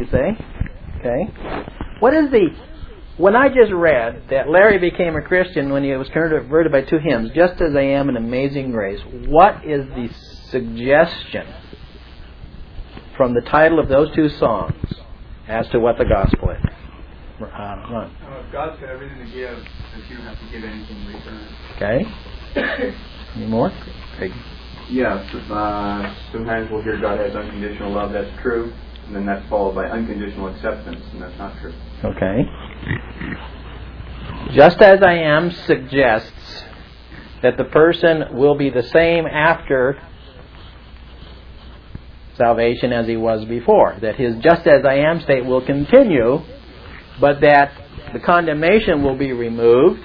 you say? Okay. What is when I just read that Larry became a Christian when he was converted by 2 hymns, Just As I Am and Amazing Grace, what is the suggestion from the title of those 2 songs as to what the gospel is? Ron. God's got everything to give, but you don't have to give anything in return. Okay. Any more? Craig. Yes. Sometimes we'll hear God has unconditional love. That's true. And then that's followed by unconditional acceptance, and that's not true. Okay. Just As I Am suggests that the person will be the same after salvation as he was before. That his Just As I Am state will continue, but that the condemnation will be removed,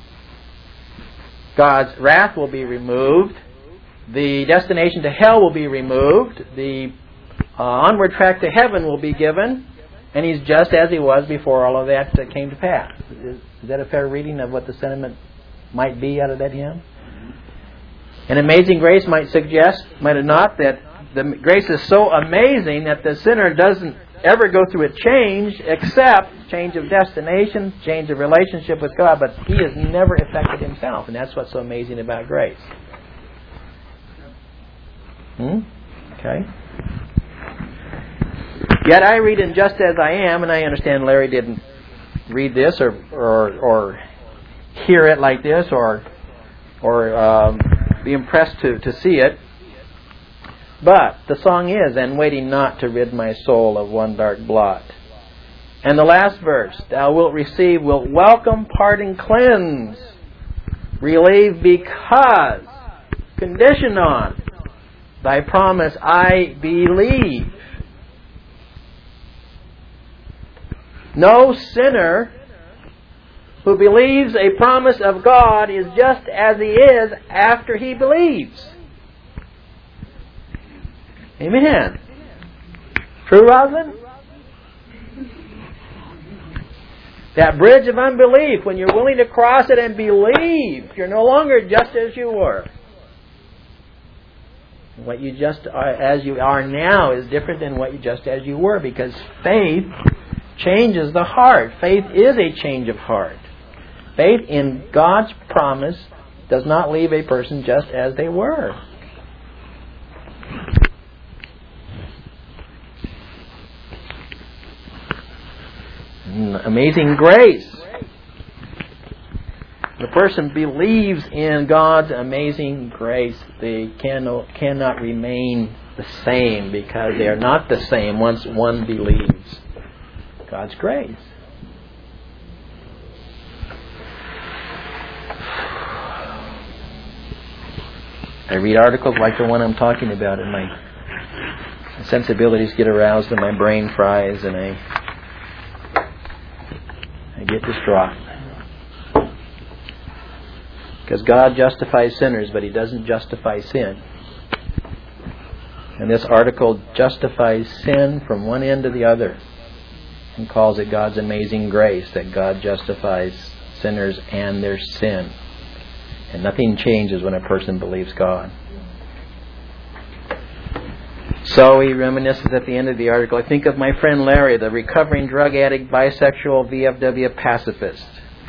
God's wrath will be removed, the destination to hell will be removed, the onward track to heaven will be given, and he's just as he was before all of that came to pass. Is that a fair reading of what the sentiment might be out of that hymn? And Amazing Grace might suggest, might it not, that the grace is so amazing that the sinner doesn't ever go through a change except change of destination, change of relationship with God, but he has never affected himself, and that's what's so amazing about grace. Okay. Yet I read in Just As I Am, and I understand Larry didn't read this or hear it like this or be impressed to see it. But the song is, and waiting not to rid my soul of one dark blot. And the last verse, thou wilt receive, wilt welcome, pardon, cleanse, relieve because, condition on, thy promise I believe. No sinner who believes a promise of God is just as he is after he believes. Amen. True, Rosalind? That bridge of unbelief, when you're willing to cross it and believe, you're no longer just as you were. What you just are, as you are now is different than what you just as you were, because faith changes the heart. Faith is a change of heart. Faith in God's promise does not leave a person just as they were. Amazing grace. The person believes in God's amazing grace. They cannot remain the same because they are not the same once one believes God's grace. I read articles like the one I'm talking about, and my sensibilities get aroused and my brain fries, and I get distraught. Because God justifies sinners, but He doesn't justify sin. And this article justifies sin from one end to the other and calls it God's amazing grace, that God justifies sinners and their sin. And nothing changes when a person believes God. So he reminisces at the end of the article, I think of my friend Larry, the recovering drug addict, bisexual, VFW pacifist.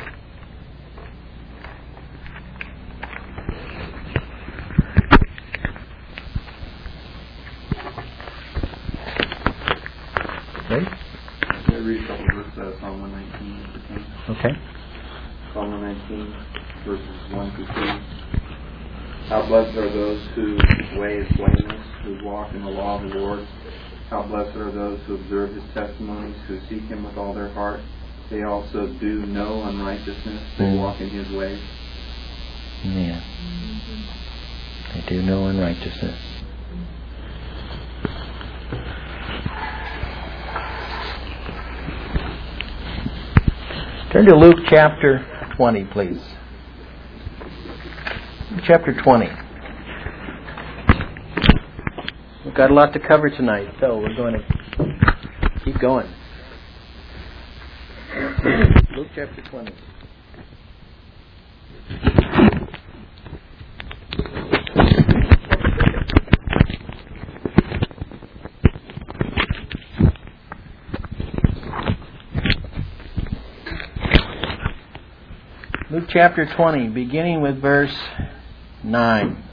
Okay? Can I read a couple verses out of Psalm 119? Okay. Psalm 119, verses 1 through 3. How blessed are those whose way is blameless, who walk in the law of the Lord. How blessed are those who observe His testimonies, who seek Him with all their heart. They also do no unrighteousness. They walk in His ways. Yeah. They do no unrighteousness. Turn to Luke chapter 20, please. Chapter 20. We've got a lot to cover tonight, so we're going to keep going. Luke chapter 20. Luke chapter 20, beginning with verse 9.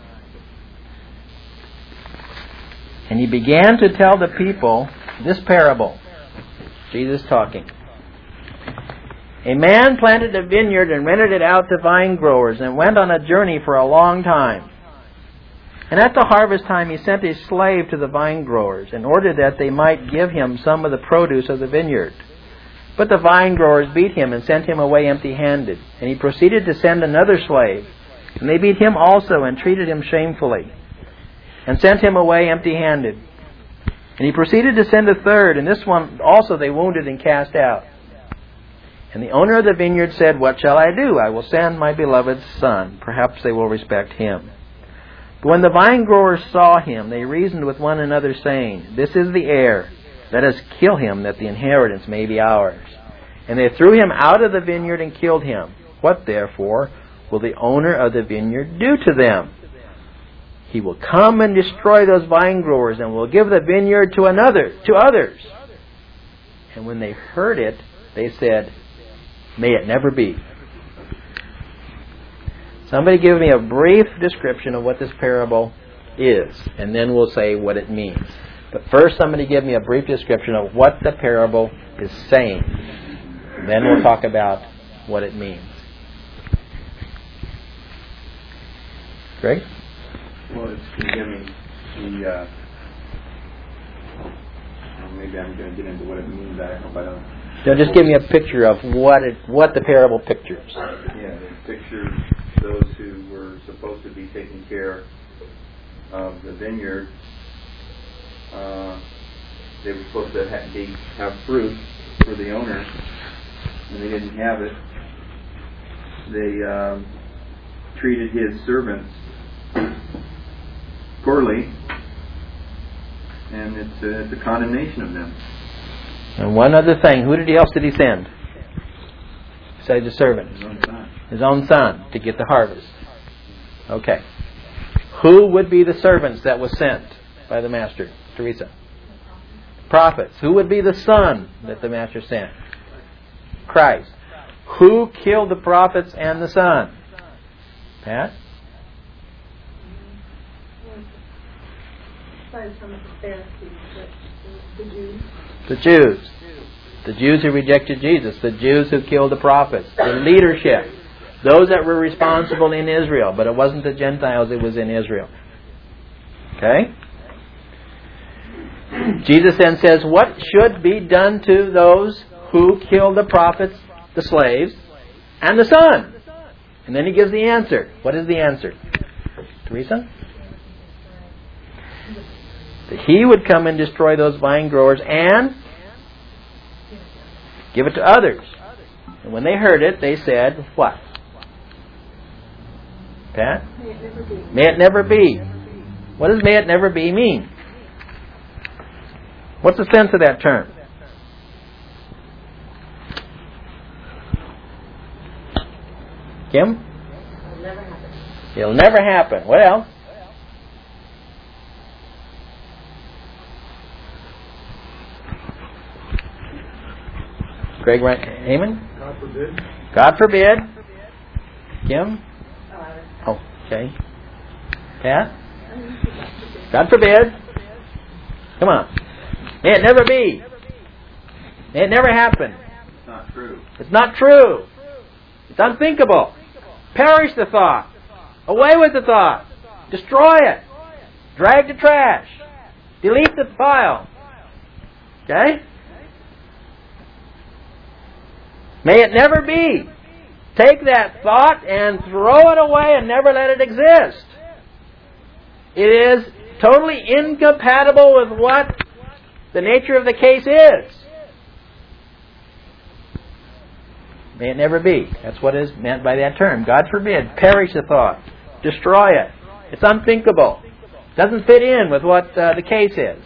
And he began to tell the people this parable. Jesus talking. A man planted a vineyard and rented it out to vine growers and went on a journey for a long time. And at the harvest time he sent a slave to the vine growers in order that they might give him some of the produce of the vineyard. But the vine growers beat him and sent him away empty-handed. And he proceeded to send another slave. And they beat him also and treated him shamefully, and sent him away empty-handed. And he proceeded to send a third, and this one also they wounded and cast out. And the owner of the vineyard said, "What shall I do? I will send my beloved son. Perhaps they will respect him." But when the vine growers saw him, they reasoned with one another, saying, "This is the heir. Let us kill him, that the inheritance may be ours." And they threw him out of the vineyard and killed him. What therefore will the owner of the vineyard do to them? He will come and destroy those vine growers, and will give the vineyard to others. And when they heard it, they said, "May it never be." Somebody give me a brief description of what this parable is, and then we'll say what it means. But first, somebody give me a brief description of what the parable is saying. Then we'll talk about what it means. Greg? Well, it's condemning the. Maybe I'm going to get into what it means. I hope I don't. So just give me a picture of what the parable pictures. Yeah, it pictures those who were supposed to be taking care of the vineyard. They were supposed to have fruit for the owner, and they didn't have it. They treated his servants poorly, and it's a condemnation of them. And one other thing, who else did he send? Besides the servants. His own son. His own son to get the harvest. Okay. Who would be the servants that was sent by the master, Teresa? Prophets. Who would be the son that the master sent? Christ. Who killed the prophets and the son? Pat? The Jews. The Jews who rejected Jesus. The Jews who killed the prophets. The leadership. Those that were responsible in Israel. But it wasn't the Gentiles, it was in Israel. Okay? Jesus then says, what should be done to those who killed the prophets, the slaves, and the son? And then he gives the answer. What is the answer? Teresa? That he would come and destroy those vine growers and give it to others. And when they heard it, they said, what? Pat? May it never be. What does may it never be mean? What's the sense of that term? Kim? It'll never happen. It'll never happen. Well, Greg Heyman? God forbid. God forbid. Kim? Oh, okay. Pat? God forbid. Come on. May it never be. May it never happen. It's not true. It's not true. It's unthinkable. Perish the thought. Away with the thought. Destroy it. Drag the trash. Delete the file. Okay? May it never be. Take that thought and throw it away and never let it exist. It is totally incompatible with what the nature of the case is. May it never be. That's what is meant by that term. God forbid. Perish the thought. Destroy it. It's unthinkable. Doesn't fit in with what the case is.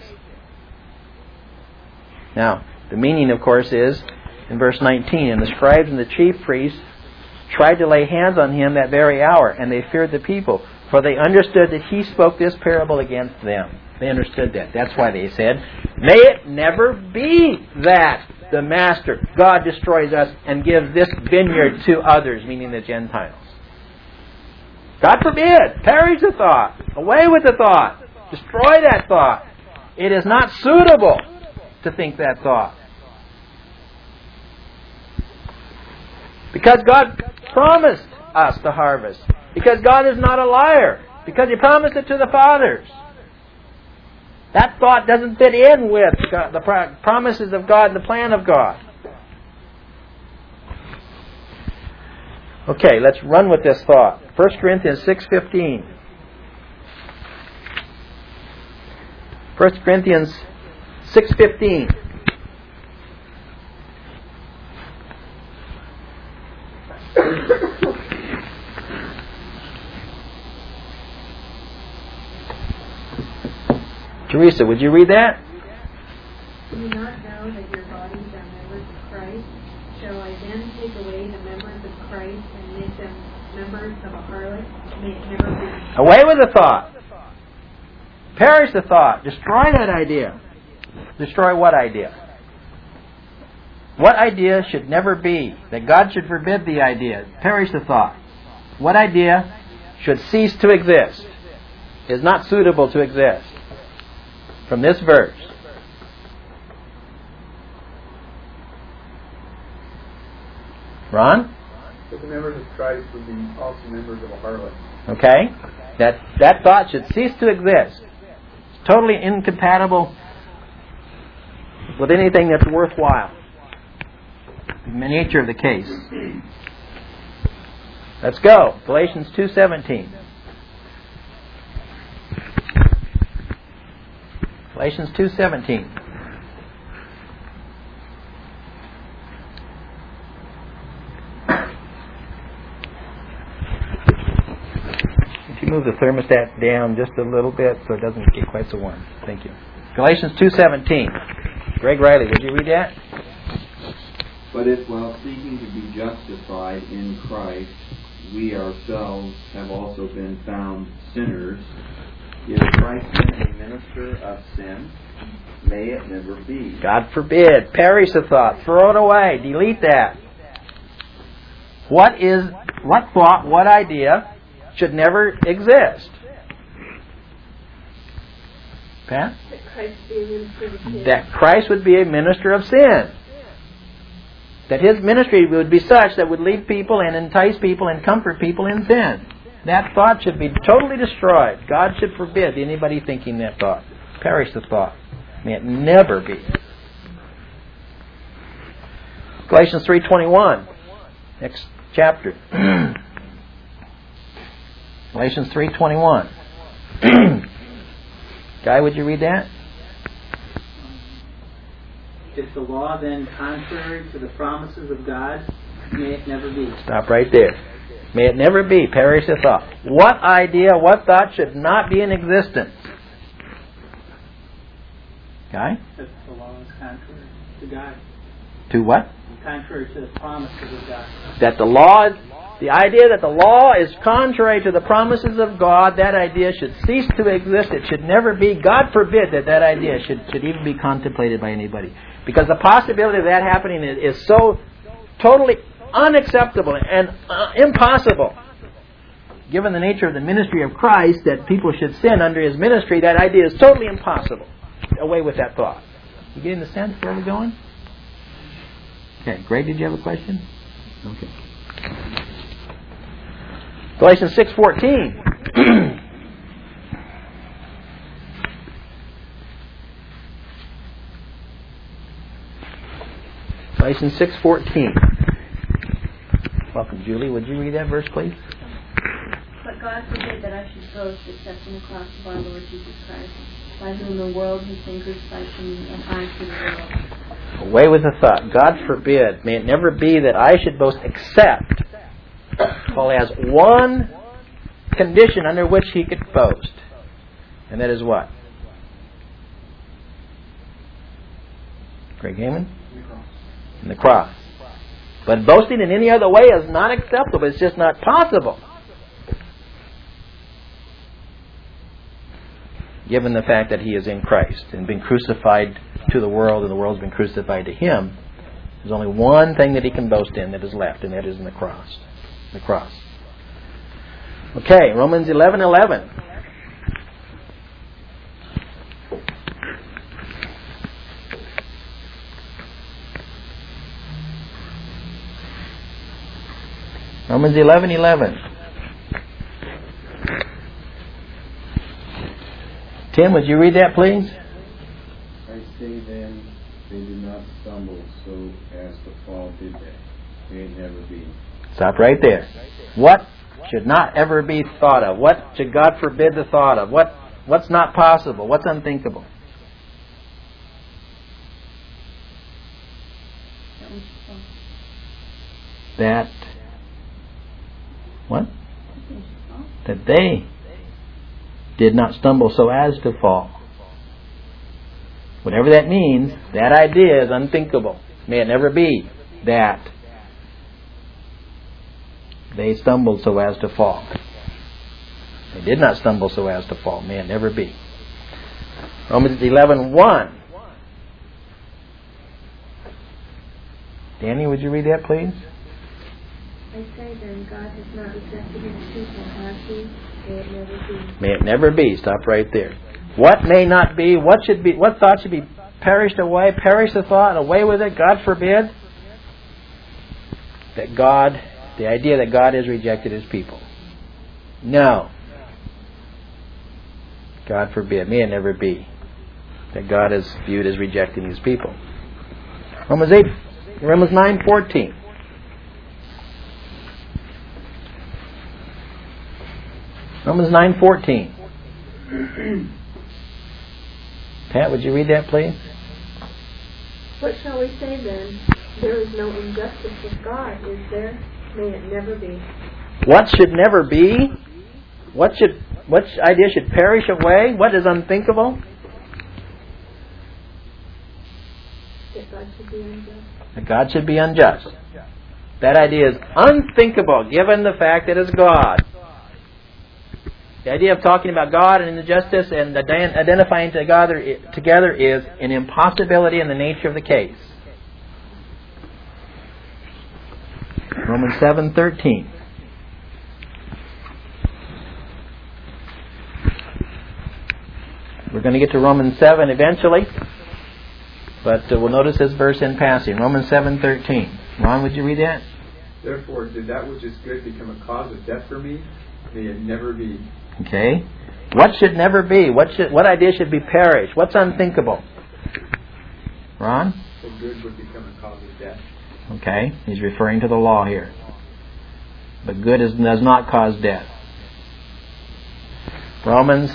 Now, the meaning, of course, is in verse 19, and the scribes and the chief priests tried to lay hands on him that very hour, and they feared the people, for they understood that he spoke this parable against them. They understood that. That's why they said, may it never be that the Master, God destroys us and gives this vineyard to others, meaning the Gentiles. God forbid! Perish the thought! Away with the thought! Destroy that thought! It is not suitable to think that thought. Because God promised us the harvest. Because God is not a liar. Because He promised it to the fathers. That thought doesn't fit in with the promises of God and the plan of God. Okay, let's run with this thought. 1 Corinthians 6:15. 1 Corinthians 6:15. Teresa, would you read that? Do you not know that your bodies are members of Christ? Shall I then take away the members of Christ and make them members of a harlot? May it never be. Away with the thought. Perish the thought. Destroy that idea. Destroy what idea? What idea should never be? That God should forbid the idea. Perish the thought. What idea should cease to exist? Is not suitable to exist. From this verse. Ron? But the members of Christ would be also members of a harlot. Okay? That thought should cease to exist. It's totally incompatible with anything that's worthwhile. The nature of the case. Let's go. Galatians 2:17. Galatians 2:17. If you move the thermostat down just a little bit so it doesn't get quite so warm. Thank you. Galatians 2:17. Greg Riley, would you read that? But if while seeking to be justified in Christ, we ourselves have also been found sinners, is Christ then a minister of sin? May it never be. God forbid. Perish the thought. Throw it away. Delete that. What thought, what idea should never exist? Pat? That Christ would be a minister of sin. That His ministry would be such that would lead people and entice people and comfort people in sin. That thought should be totally destroyed. God should forbid anybody thinking that thought. Perish the thought. May it never be. Galatians 3:21. Next chapter. Galatians 3:21. Guy, would you read that? Is the law then contrary to the promises of God? May it never be. Stop right there. May it never be. Perish the thought. What idea, what thought should not be in existence? Guy? That the law is contrary to God. To what? Contrary to the promises of God. That the idea that the law is contrary to the promises of God, that idea should cease to exist. It should never be. God forbid that idea should even be contemplated by anybody. Because the possibility of that happening is so totally unacceptable and impossible. Given the nature of the ministry of Christ, that people should sin under His ministry, that idea is totally impossible. Away with that thought. You getting the sense where we're going? Okay, Greg, did you have a question? Okay. Galatians 6:14. Galatians 6:14. Welcome, Julie. Would you read that verse, please? But God forbid that I should boast except in the cross of our Lord Jesus Christ, by whom the world has been crucified to me, and I to the world. Away with the thought. God forbid. May it never be that I should boast except Paul has one condition under which he could boast. And that is what? Greg Heyman? In the cross. But boasting in any other way is not acceptable. It's just not possible. Given the fact that he is in Christ and been crucified to the world and the world's been crucified to him, There's only one thing that he can boast in that is left, and that is in the cross. The cross. Okay, Romans 11:11. Romans 11:11. Tim, would you read that, please? I say then, they did not stumble so as to fall, did they? May it never be. Stop right there. What should not ever be thought of? What should God forbid the thought of? What's not possible? What's unthinkable? That what? That they did not stumble so as to fall. Whatever that means, that idea is unthinkable. May it never be that they stumbled so as to fall. They did not stumble so as to fall. May it never be. Romans 11:1. Danny, would you read that, please? I say then, God has not rejected his people, has he? May it never be. May it never be. Stop right there. What may not be? What should be? What thought should be perished away? Perish the thought. Away with it. God forbid. That God, the idea that God has rejected his people. No. God forbid. May it never be that God is viewed as rejecting his people. Romans 9:14. Romans 9:14. Pat, would you read that, please? What shall we say then? There is no injustice with God, is there? May it never be. What should never be? What idea should perish away? What is unthinkable? That God should be unjust. That God should be unjust. That idea is unthinkable given the fact that it's God. The idea of talking about God and injustice and identifying together is an impossibility in the nature of the case. Romans 7:13. We're going to get to Romans 7 eventually, but we'll notice this verse in passing. Romans 7:13. Ron, would you read that? Therefore, did that which is good become a cause of death for me? May it never be. Okay. What should never be? What idea should be perished? What's unthinkable? Ron? So good would become a cause of death. Okay. He's referring to the law here. But good does not cause death. Romans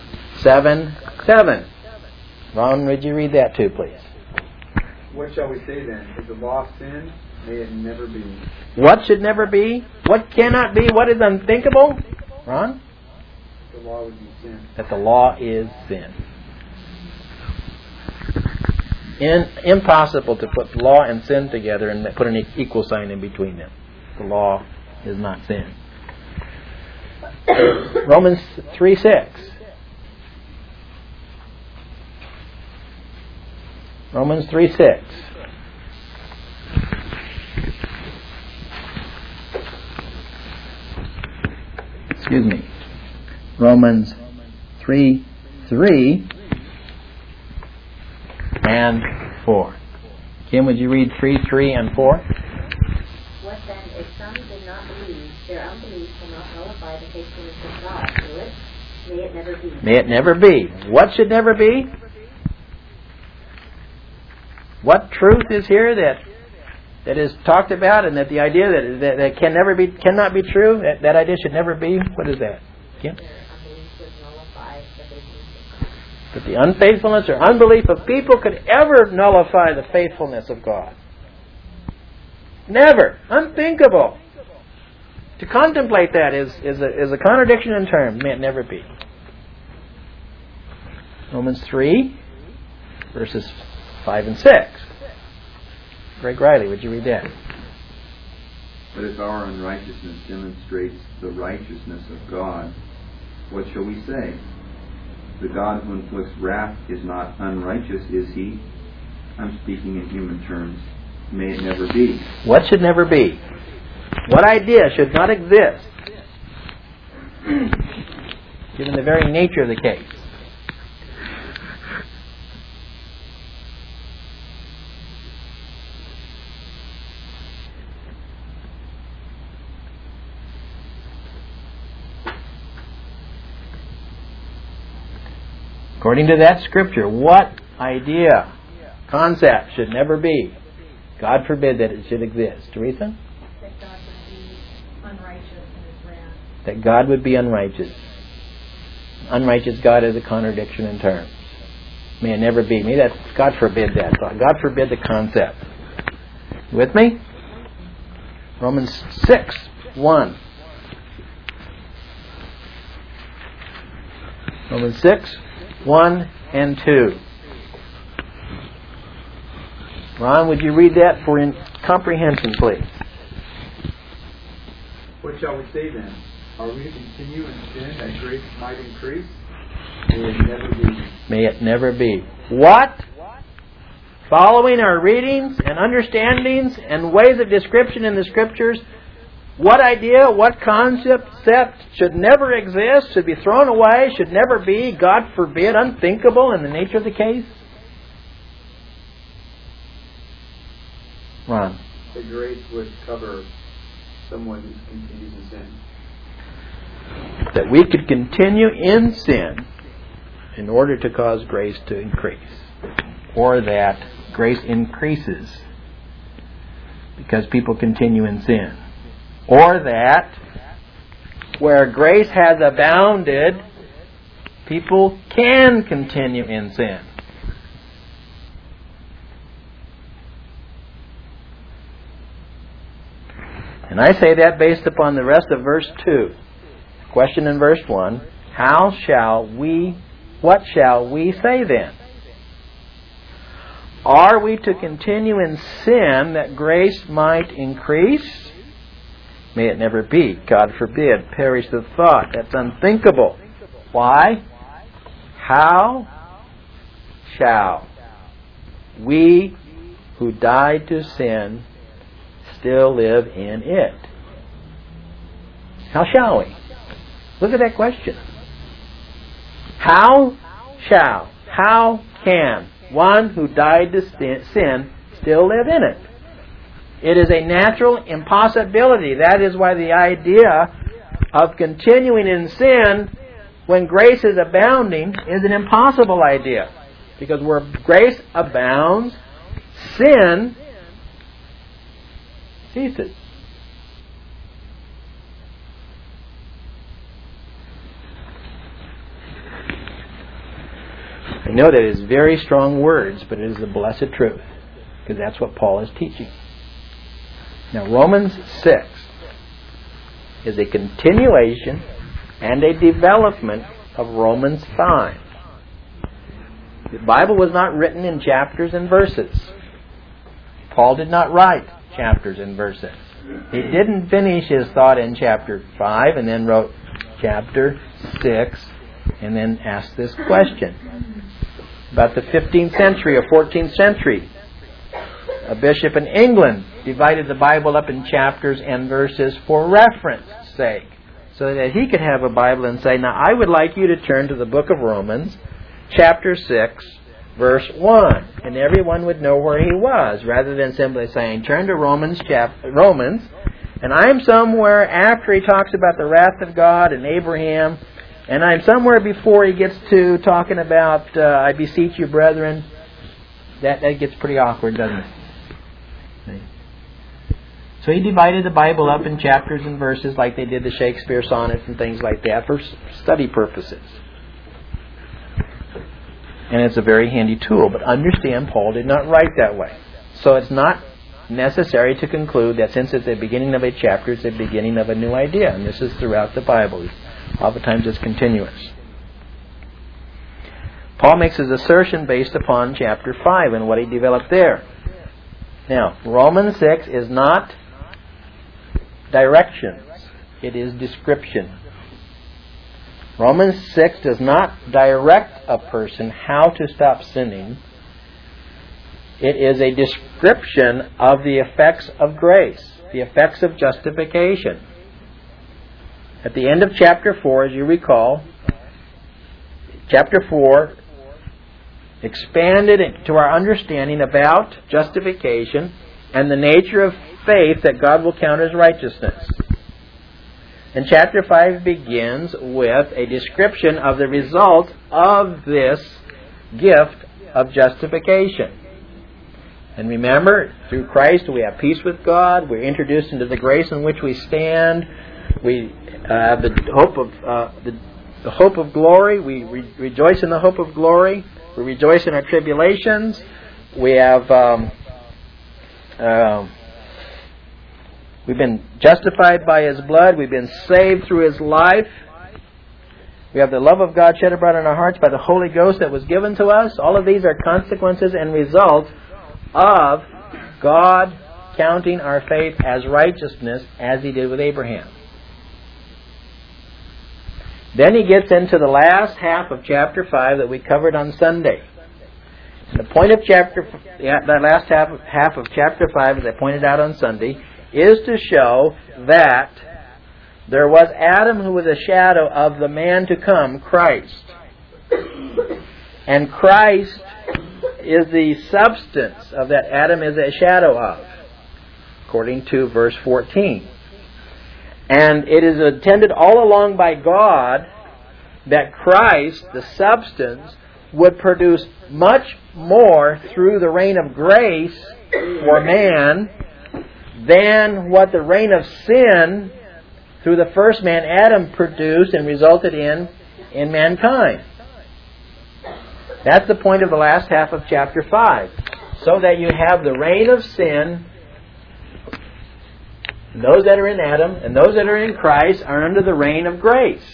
7:7. Ron, would you read that too, please? What shall we say then? Is the law sin? May it never be. What should never be? What cannot be? What is unthinkable? Ron? The law would be sin. That the law is sin. Impossible to put law and sin together and put an equal sign in between them. The law is not sin. Romans 3:6. Romans 3:6. Excuse me. Romans 3:3 and 4. Kim, would you read 3:3 and 4? What then, if some did not believe, their unbelief will not nullify the faithfulness of God, will it? May it never be. May it never be. What should never be? What truth is here that is talked about, and that the idea that cannot be true, that idea should never be? What is that? Kim? That the unfaithfulness or unbelief of people could ever nullify the faithfulness of God. Never. Unthinkable. To contemplate that is a contradiction in terms. May it never be. Romans 3, verses 5 and 6. Greg Riley, would you read that? But if our unrighteousness demonstrates the righteousness of God, what shall we say? The God who inflicts wrath is not unrighteous, is he? I'm speaking in human terms. May it never be. What should never be? What idea should not exist? Given the very nature of the case. According to that scripture, what idea, concept should never be? God forbid that it should exist. Teresa? That God would be unrighteous in His wrath. That God would be unrighteous. Unrighteous God is a contradiction in terms. May it never be. May that, God forbid that. God forbid the concept. You with me? Romans 6:1. Romans 6:1 and 2. Ron, would you read that for comprehension, please? What shall we say then? Are we to continue in sin that grace might increase? May it never be. May it never be. What? Following our readings and understandings and ways of description in the Scriptures, what idea, what concept should never exist, should be thrown away, should never be, God forbid, unthinkable in the nature of the case? Ron. The grace would cover someone who continues in sin. That we could continue in sin in order to cause grace to increase. Or that grace increases because people continue in sin. Or that where grace has abounded, people can continue in sin. And I say that based upon the rest of verse 2. Question in verse 1, what shall we say then? Are we to continue in sin that grace might increase? May it never be. God forbid. Perish the thought. That's unthinkable. Why? How shall we who died to sin still live in it? How shall we? Look at that question. How can one who died to sin still live in it? It is a natural impossibility. That is why the idea of continuing in sin when grace is abounding is an impossible idea. Because where grace abounds, sin ceases. I know that is very strong words, but it is the blessed truth, because that's what Paul is teaching. Now, Romans 6 is a continuation and a development of Romans 5. The Bible was not written in chapters and verses. Paul did not write chapters and verses. He didn't finish his thought in chapter 5 and then wrote chapter 6 and then asked this question. About the 15th century or 14th century, a bishop in England divided the Bible up in chapters and verses for reference sake, so that he could have a Bible and say, now I would like you to turn to the book of Romans, chapter 6, verse 1, and everyone would know where he was, rather than simply saying, turn to Romans, and I'm somewhere after he talks about the wrath of God and Abraham, and I'm somewhere before he gets to talking about, I beseech you, brethren. That gets pretty awkward, doesn't it? So he divided the Bible up in chapters and verses like they did the Shakespeare sonnets and things like that for study purposes. And it's a very handy tool. But understand, Paul did not write that way. So it's not necessary to conclude that since it's the beginning of a chapter, it's the beginning of a new idea. And this is throughout the Bible. Oftentimes it's continuous. Paul makes his assertion based upon chapter 5 and what he developed there. Now, Romans 6 is not directions. It is description. Romans 6 does not direct a person how to stop sinning. It is a description of the effects of grace, the effects of justification. At the end of chapter 4, as you recall, chapter 4 expanded to our understanding about justification and the nature of faith that God will count as righteousness. And chapter 5 begins with a description of the result of this gift of justification. And remember, through Christ we have peace with God. We're introduced into the grace in which we stand. We have the hope of glory. We rejoice in the hope of glory. We rejoice in our tribulations. We have we've been justified by His blood. We've been saved through His life. We have the love of God shed abroad in our hearts by the Holy Ghost that was given to us. All of these are consequences and results of God counting our faith as righteousness, as He did with Abraham. Then He gets into the last half of chapter 5 that we covered on Sunday. And the point of that last half of chapter 5, as I pointed out on Sunday, is to show that there was Adam who was a shadow of the man to come, Christ. And Christ is the substance of that Adam is a shadow of, according to verse 14. And it is intended all along by God that Christ, the substance, would produce much more through the reign of grace for man than what the reign of sin through the first man, Adam, produced and resulted in mankind. That's the point of the last half of chapter 5. So that you have the reign of sin, those that are in Adam and those that are in Christ are under the reign of grace.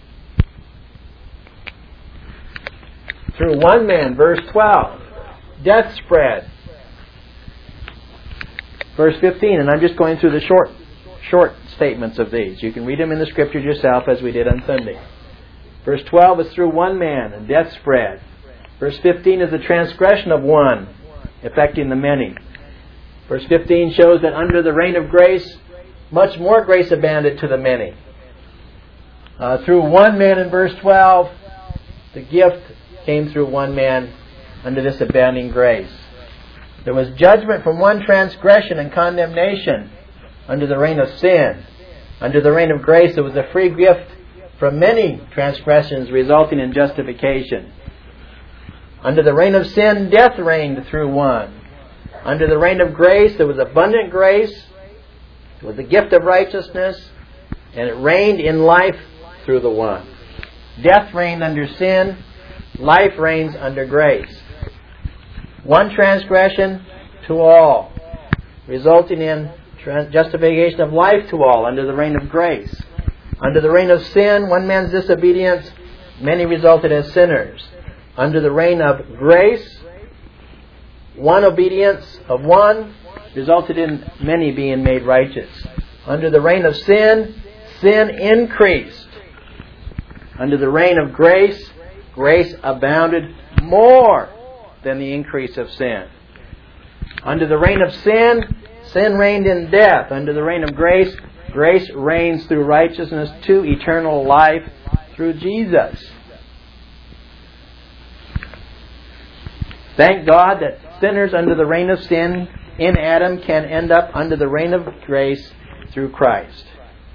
Through one man, verse 12, death spread. Verse 15, and I'm just going through the short statements of these. You can read them in the Scriptures yourself as we did on Sunday. Verse 12 is through one man, and death spread. Verse 15 is the transgression of one, affecting the many. Verse 15 shows that under the reign of grace, much more grace abounded to the many. Through one man in verse 12, the gift came through one man under this abounding grace. There was judgment from one transgression and condemnation under the reign of sin. Under the reign of grace, there was a free gift from many transgressions resulting in justification. Under the reign of sin, death reigned through one. Under the reign of grace, there was abundant grace. It was the gift of righteousness, and it reigned in life through the one. Death reigned under sin. Life reigns under grace. One transgression to all, resulting in justification of life to all under the reign of grace. Under the reign of sin, one man's disobedience, many resulted as sinners. Under the reign of grace, one obedience of one resulted in many being made righteous. Under the reign of sin, sin increased. Under the reign of grace, grace abounded more than the increase of sin. Under the reign of sin, sin reigned in death. Under the reign of grace, grace reigns through righteousness to eternal life through Jesus. Thank God that sinners under the reign of sin in Adam can end up under the reign of grace through Christ.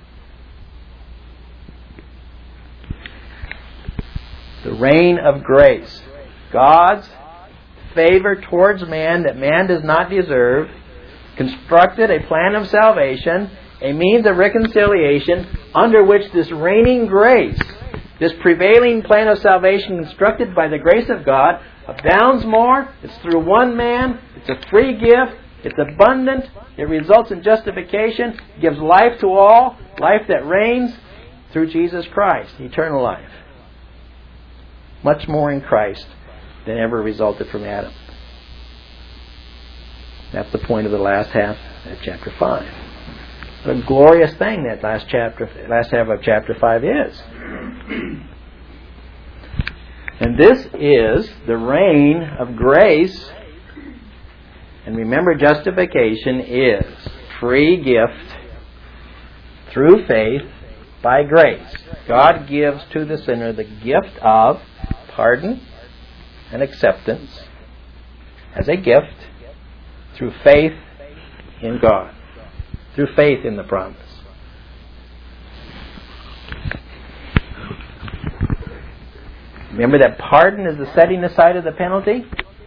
The reign of grace. God's favor towards man that man does not deserve, constructed a plan of salvation, a means of reconciliation under which this reigning grace, this prevailing plan of salvation constructed by the grace of God, abounds more. It's through one man. It's a free gift. It's abundant. It results in justification. It gives life to all. Life that reigns through Jesus Christ. Eternal life. Much more in Christ than ever resulted from Adam. That's the point of the last half of chapter 5. What a glorious thing that last half of chapter 5 is. And this is the reign of grace And remember, justification is free gift through faith by grace. God gives to the sinner the gift of pardon and acceptance as a gift through faith in God, through faith in the promise. Remember that pardon is the setting aside of the penalty?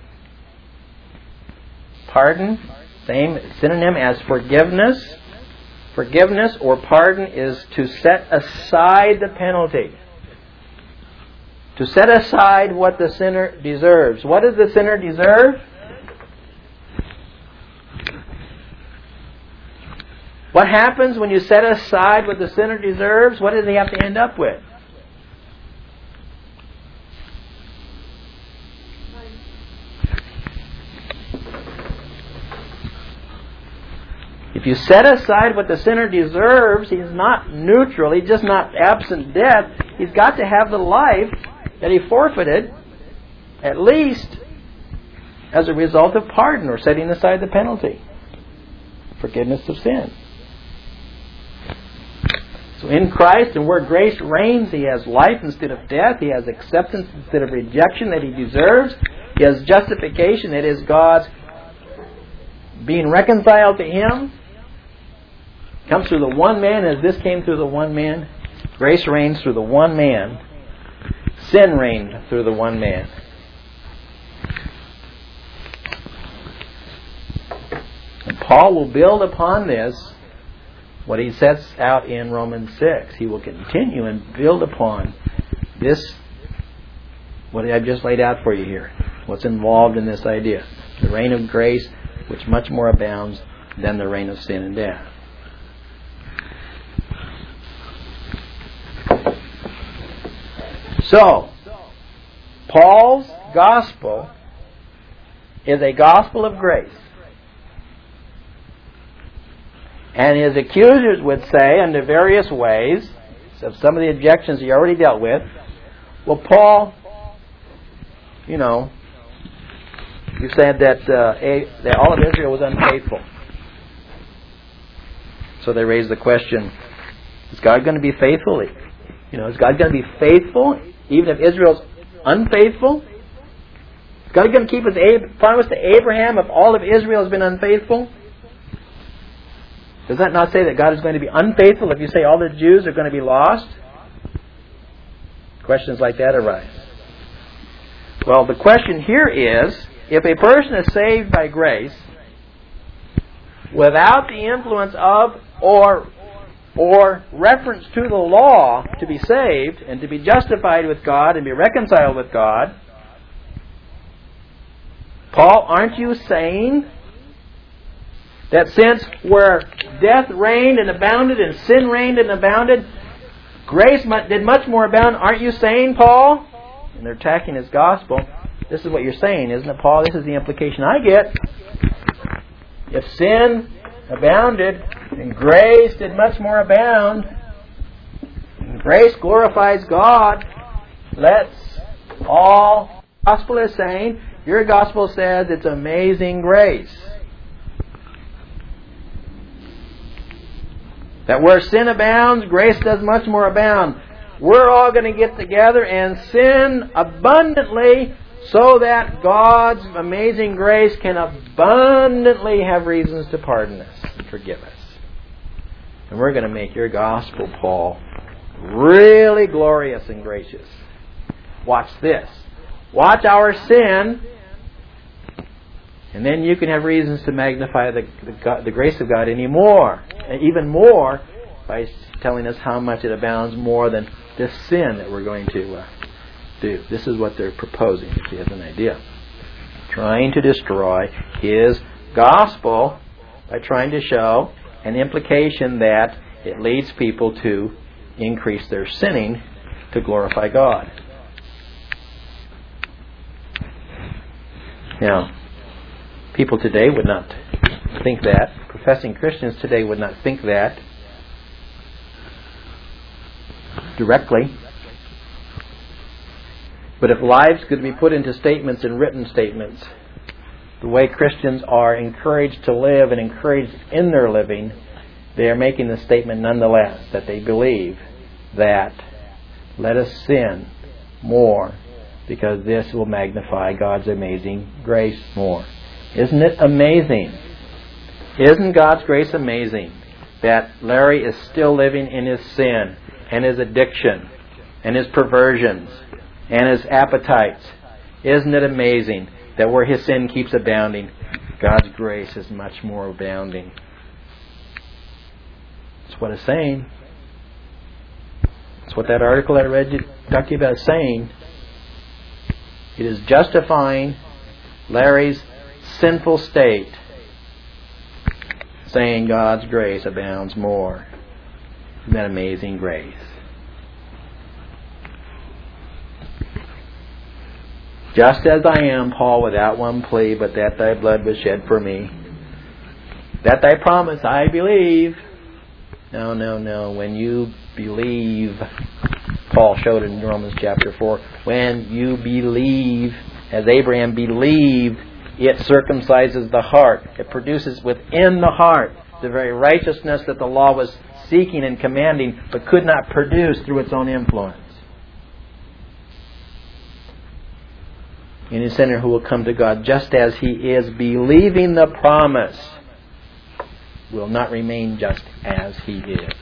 Pardon, same synonym as forgiveness. Forgiveness or pardon is to set aside the penalty. To set aside what the sinner deserves. What does the sinner deserve? What happens when you set aside what the sinner deserves? What does he have to end up with? If you set aside what the sinner deserves, he's not neutral, he's just not absent death. He's got to have the life that he forfeited, at least as a result of pardon or setting aside the penalty. Forgiveness of sin. So in Christ, and where grace reigns, he has life instead of death. He has acceptance instead of rejection that he deserves. He has justification, that is God's being reconciled to him. Comes through the one man as this came through the one man. Grace reigns through the one man. Sin reigned through the one man. And Paul will build upon this what he sets out in Romans 6. He will continue and build upon this, what I've just laid out for you here. What's involved in this idea. The reign of grace, which much more abounds than the reign of sin and death. So, Paul's gospel is a gospel of grace. And his accusers would say, under various ways, of some of the objections he already dealt with, well, Paul, you said that all of Israel was unfaithful. So they raised the question, is God going to be faithful? Is God going to be faithful even if Israel's unfaithful? Is God going to keep his promise to Abraham if all of Israel has been unfaithful? Does that not say that God is going to be unfaithful if you say all the Jews are going to be lost? Questions like that arise. Well, the question here is, if a person is saved by grace without the influence of or reference to the law to be saved and to be justified with God and be reconciled with God, Paul, aren't you saying that since where death reigned and abounded and sin reigned and abounded, grace did much more abound? Aren't you saying, Paul? And they're attacking his gospel. This is what you're saying, isn't it, Paul? This is the implication I get. If sin abounded and grace did much more abound, and grace glorifies God, let's all, gospel is saying, your gospel says it's amazing grace. That where sin abounds, grace does much more abound. We're all going to get together and sin abundantly so that God's amazing grace can abundantly have reasons to pardon us and forgive us. And we're going to make your gospel, Paul, really glorious and gracious. Watch this. Watch our sin, and then you can have reasons to magnify the grace of God even more, by telling us how much it abounds more than this sin that we're going to do. This is what they're proposing, if you have an idea. Trying to destroy his gospel by trying to show an implication that it leads people to increase their sinning to glorify God. Now, people today would not think that. Professing Christians today would not think that directly. But if lives could be put into statements and written statements, the way Christians are encouraged to live and encouraged in their living, they are making the statement nonetheless that they believe that let us sin more because this will magnify God's amazing grace more. Isn't it amazing? Isn't God's grace amazing that Larry is still living in his sin and his addiction and his perversions and his appetites? Isn't it amazing that where his sin keeps abounding, God's grace is much more abounding? That's what it's saying. That's what that article I read talked to you about is saying. It is justifying Larry's sinful state, saying God's grace abounds more. Isn't that amazing grace? Just as I am, Paul, without one plea, but that thy blood was shed for me. That thy promise I believe. No. When you believe, Paul showed in Romans chapter 4, when you believe, as Abraham believed, it circumcises the heart. It produces within the heart the very righteousness that the law was seeking and commanding, but could not produce through its own influence. Any sinner who will come to God just as he is, believing the promise, will not remain just as he is.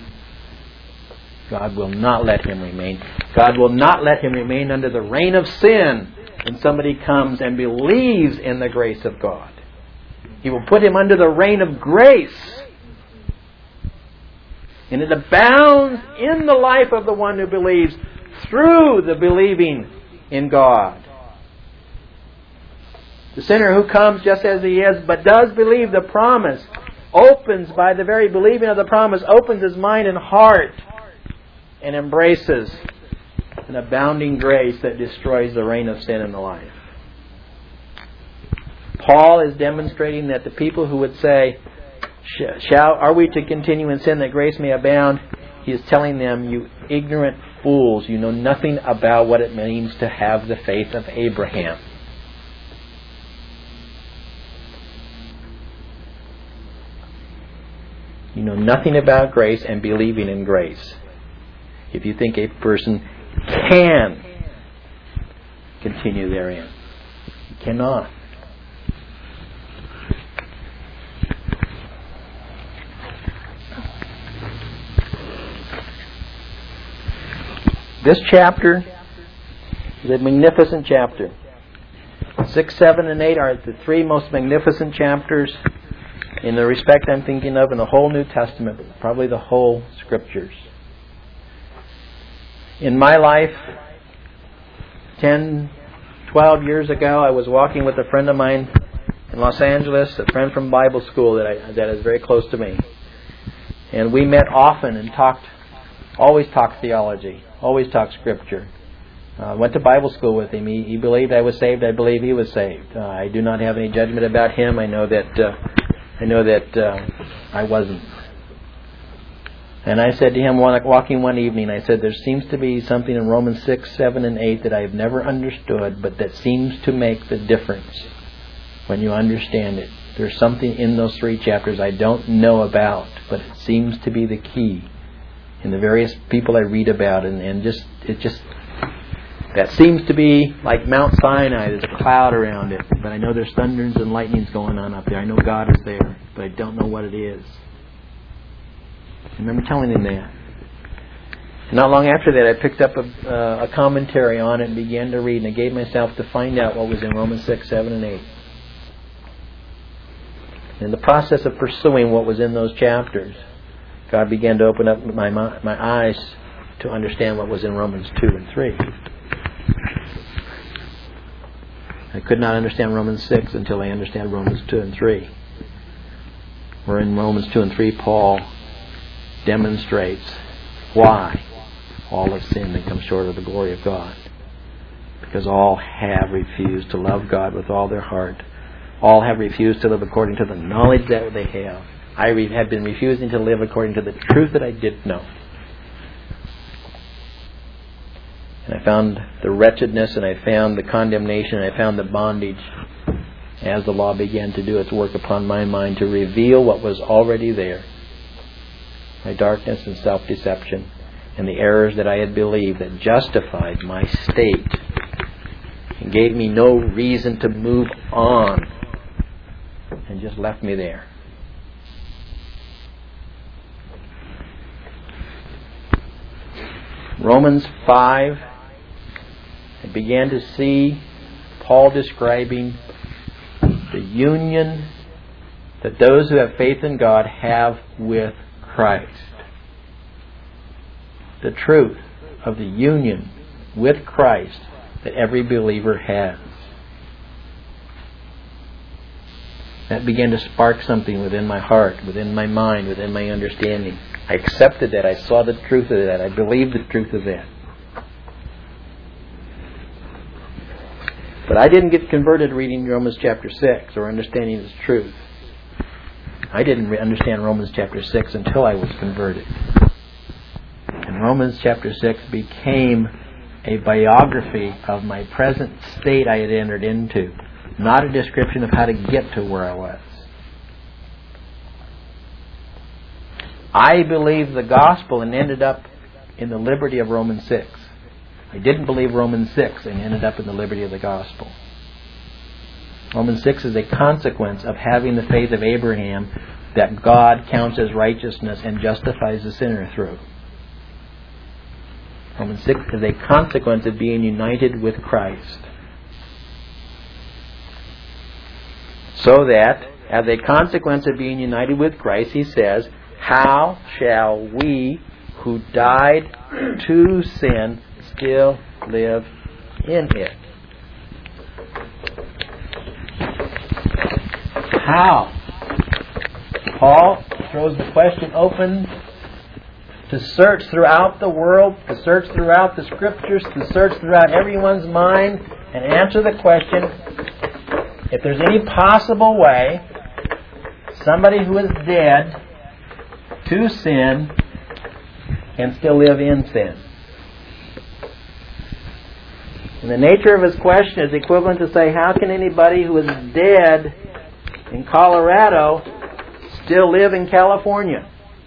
God will not let him remain. God will not let him remain under the reign of sin when somebody comes and believes in the grace of God. He will put him under the reign of grace. And it abounds in the life of the one who believes through the believing in God. The sinner who comes just as he is, but does believe the promise, opens, by the very believing of the promise, opens his mind and heart and embraces an abounding grace that destroys the reign of sin in the life. Paul is demonstrating that the people who would say, are we to continue in sin that grace may abound? He is telling them, you ignorant fools, you know nothing about what it means to have the faith of Abraham. You know nothing about grace and believing in grace. If you think a person can continue therein, he cannot. This chapter is a magnificent chapter. 6, 7, and 8 are the three most magnificent chapters in the respect I'm thinking of in the whole New Testament, probably the whole Scriptures. In my life, 10, 12 years ago, I was walking with a friend of mine in Los Angeles, a friend from Bible school that is very close to me. And we met often and always talked theology, always talked Scripture. Went to Bible school with him. He believed I was saved. I believe he was saved. I do not have any judgment about him. I know that I wasn't. And I said to him, walking one evening, I said, there seems to be something in Romans 6, 7, and 8 that I have never understood, but that seems to make the difference when you understand it. There's something in those three chapters I don't know about, but it seems to be the key in the various people I read about, and that seems to be like Mount Sinai. There's a cloud around it, but I know there's thunders and lightnings going on up there. I know God is there, but I don't know what it is. I remember telling him that. And not long after that, I picked up a commentary on it and began to read, and I gave myself to find out what was in Romans 6, 7, and 8. In the process of pursuing what was in those chapters, God began to open up my eyes to understand what was in Romans 2 and 3. I could not understand Romans 6 until I understand Romans 2 and 3. Where in Romans 2 and 3, Paul demonstrates why all have sinned and come short of the glory of God. Because all have refused to love God with all their heart. All have refused to live according to the knowledge that they have. I have been refusing to live according to the truth that I did know. And I found the wretchedness, and I found the condemnation, and I found the bondage as the law began to do its work upon my mind to reveal what was already there. My darkness and self-deception and the errors that I had believed that justified my state and gave me no reason to move on and just left me there. Romans 5, I began to see Paul describing the union that those who have faith in God have with Christ. The truth of the union with Christ that every believer has. That began to spark something within my heart, within my mind, within my understanding. I accepted that. I saw the truth of that. I believed the truth of that. But I didn't get converted reading Romans chapter 6 or understanding its truth. I didn't understand Romans chapter 6 until I was converted. And Romans chapter 6 became a biography of my present state I had entered into, not a description of how to get to where I was. I believed the gospel and ended up in the liberty of Romans 6. I didn't believe Romans 6 and ended up in the liberty of the gospel. Romans 6 is a consequence of having the faith of Abraham that God counts as righteousness and justifies the sinner through. Romans 6 is a consequence of being united with Christ. So that, as a consequence of being united with Christ, he says, how shall we who died to sin still live in it? How? Paul throws the question open to search throughout the world, to search throughout the Scriptures, to search throughout everyone's mind, and answer the question, if there's any possible way somebody who is dead to sin can still live in sin. And the nature of his question is equivalent to say, how can anybody who is dead in Colorado still live in California?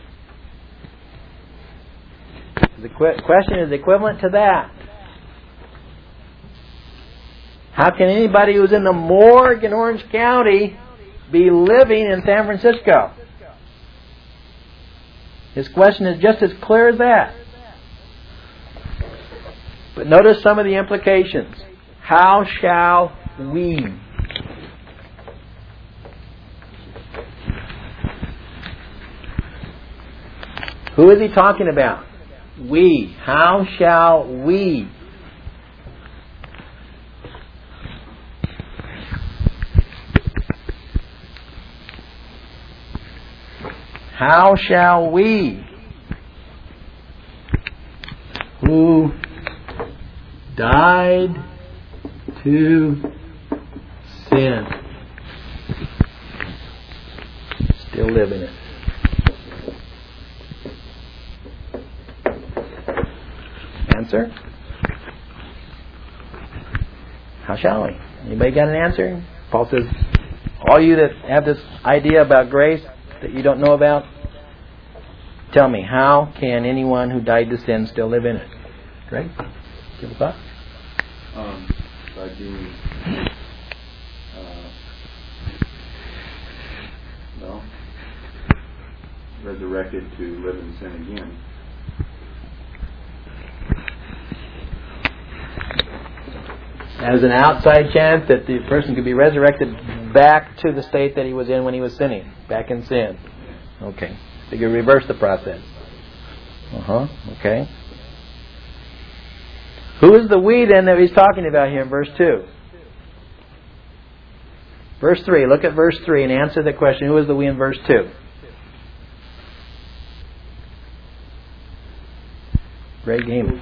The question is equivalent to that. How can anybody who's in the morgue in Orange County be living in San Francisco? His question is just as clear as that. But notice some of the implications. How shall we? Who is he talking about? We. How shall we? How shall we, who died to sin, still live in it? Answer? How shall we? Anybody got an answer? Paul says, all you that have this idea about grace that you don't know about, tell me, how can anyone who died to sin still live in it? Greg, give a thought? By being resurrected to live in sin again. As an outside chance that the person could be resurrected back to the state that he was in when he was sinning, back in sin. Okay. So you reverse the process. Okay. Who is the we then that he's talking about here in verse 2? Verse 3. Look at verse 3 and answer the question. Who is the we in verse 2? Greg Heyman.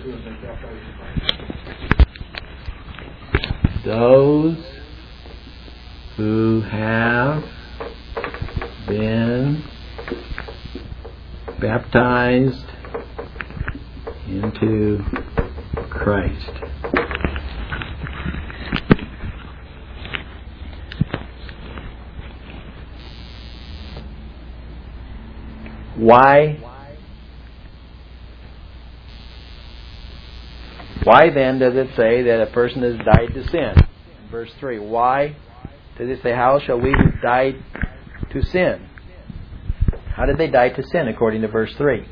Those who have been baptized into Christ. Why? Why then does it say that a person has died to sin? In verse 3. Why does it say, how shall we who died to sin? How did they die to sin according to verse 3?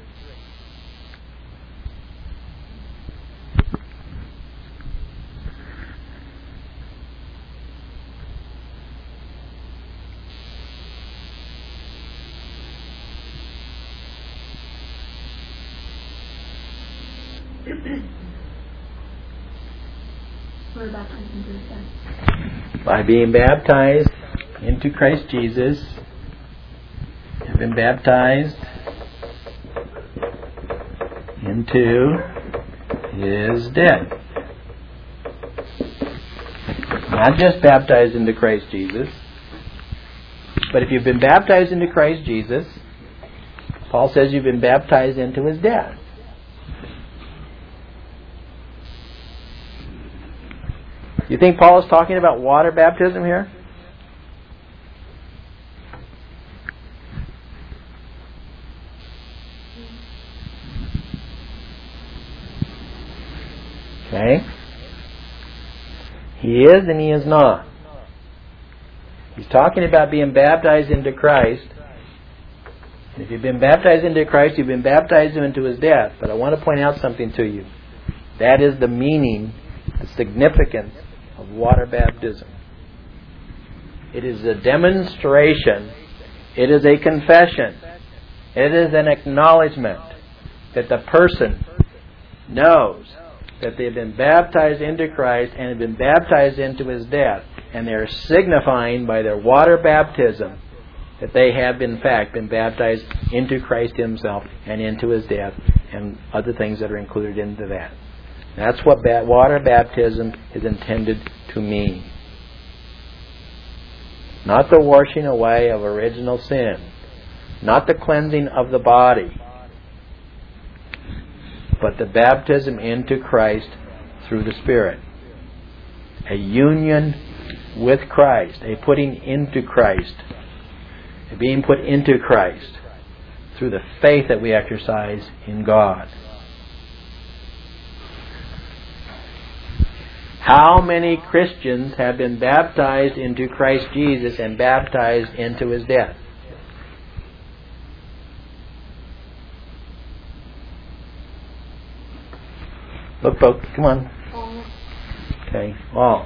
By being baptized into Christ Jesus, have been baptized into His death. Not just baptized into Christ Jesus, but if you've been baptized into Christ Jesus, Paul says you've been baptized into His death. You think Paul is talking about water baptism here? Okay. He is and he is not. He's talking about being baptized into Christ. If you've been baptized into Christ, you've been baptized into His death. But I want to point out something to you. That is the meaning, the significance of water baptism. It is a demonstration, it is a confession, it is an acknowledgement that the person knows that they have been baptized into Christ and have been baptized into His death, and they are signifying by their water baptism that they have in fact been baptized into Christ Himself and into His death and other things that are included into that. That's what water baptism is intended to mean. Not the washing away of original sin, not the cleansing of the body, but the baptism into Christ through the Spirit. A union with Christ, a putting into Christ, a being put into Christ through the faith that we exercise in God. How many Christians have been baptized into Christ Jesus and baptized into His death? Look, folks, come on. Okay, all.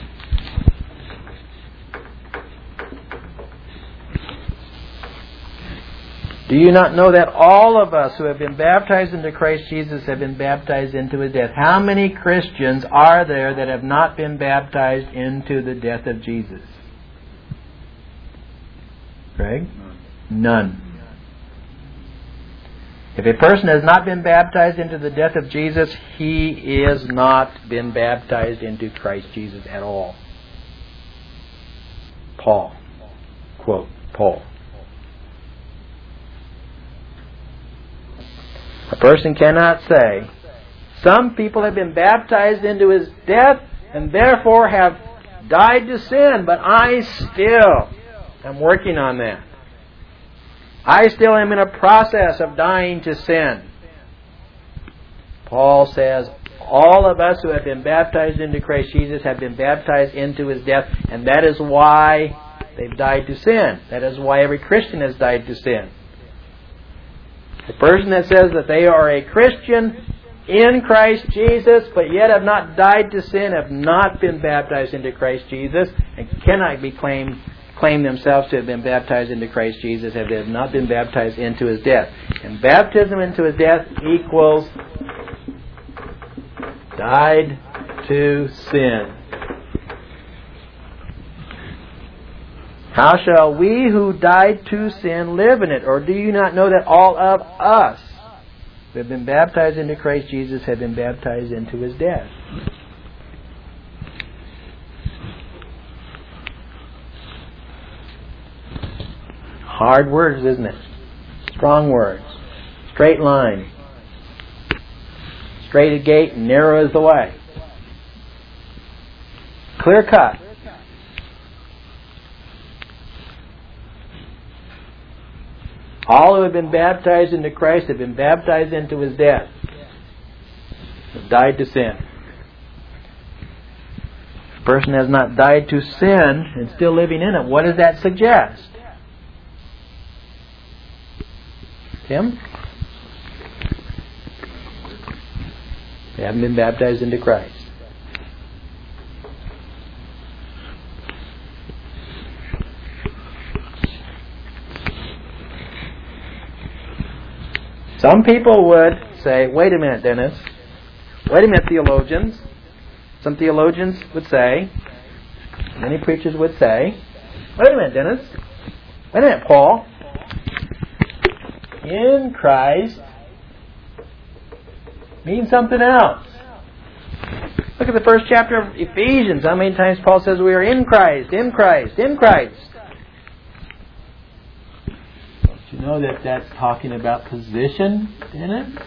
Do you not know that all of us who have been baptized into Christ Jesus have been baptized into His death? How many Christians are there that have not been baptized into the death of Jesus? Greg? None. If a person has not been baptized into the death of Jesus, he is not been baptized into Christ Jesus at all. Paul. Quote, Paul. A person cannot say, some people have been baptized into His death and therefore have died to sin, but I still am working on that. I still am in a process of dying to sin. Paul says, all of us who have been baptized into Christ Jesus have been baptized into His death, and that is why they've died to sin. That is why every Christian has died to sin. The person that says that they are a Christian in Christ Jesus, but yet have not died to sin, have not been baptized into Christ Jesus, and cannot be claim themselves to have been baptized into Christ Jesus if they have not been baptized into His death. And baptism into His death equals died to sin. How shall we who died to sin live in it? Or do you not know that all of us who have been baptized into Christ Jesus have been baptized into His death? Hard words, isn't it? Strong words. Straight line. Straight gate, narrow is the way. Clear cut. All who have been baptized into Christ have been baptized into His death. Have died to sin. If a person has not died to sin and still living in it, what does that suggest? Tim? They haven't been baptized into Christ. Some people would say, wait a minute, Dennis. Wait a minute, theologians. Some theologians would say, many preachers would say, wait a minute, Dennis. Wait a minute, Paul. In Christ means something else. Look at the first chapter of Ephesians. How many times Paul says we are in Christ, in Christ, in Christ. Don't you know that that's talking about position, isn't it?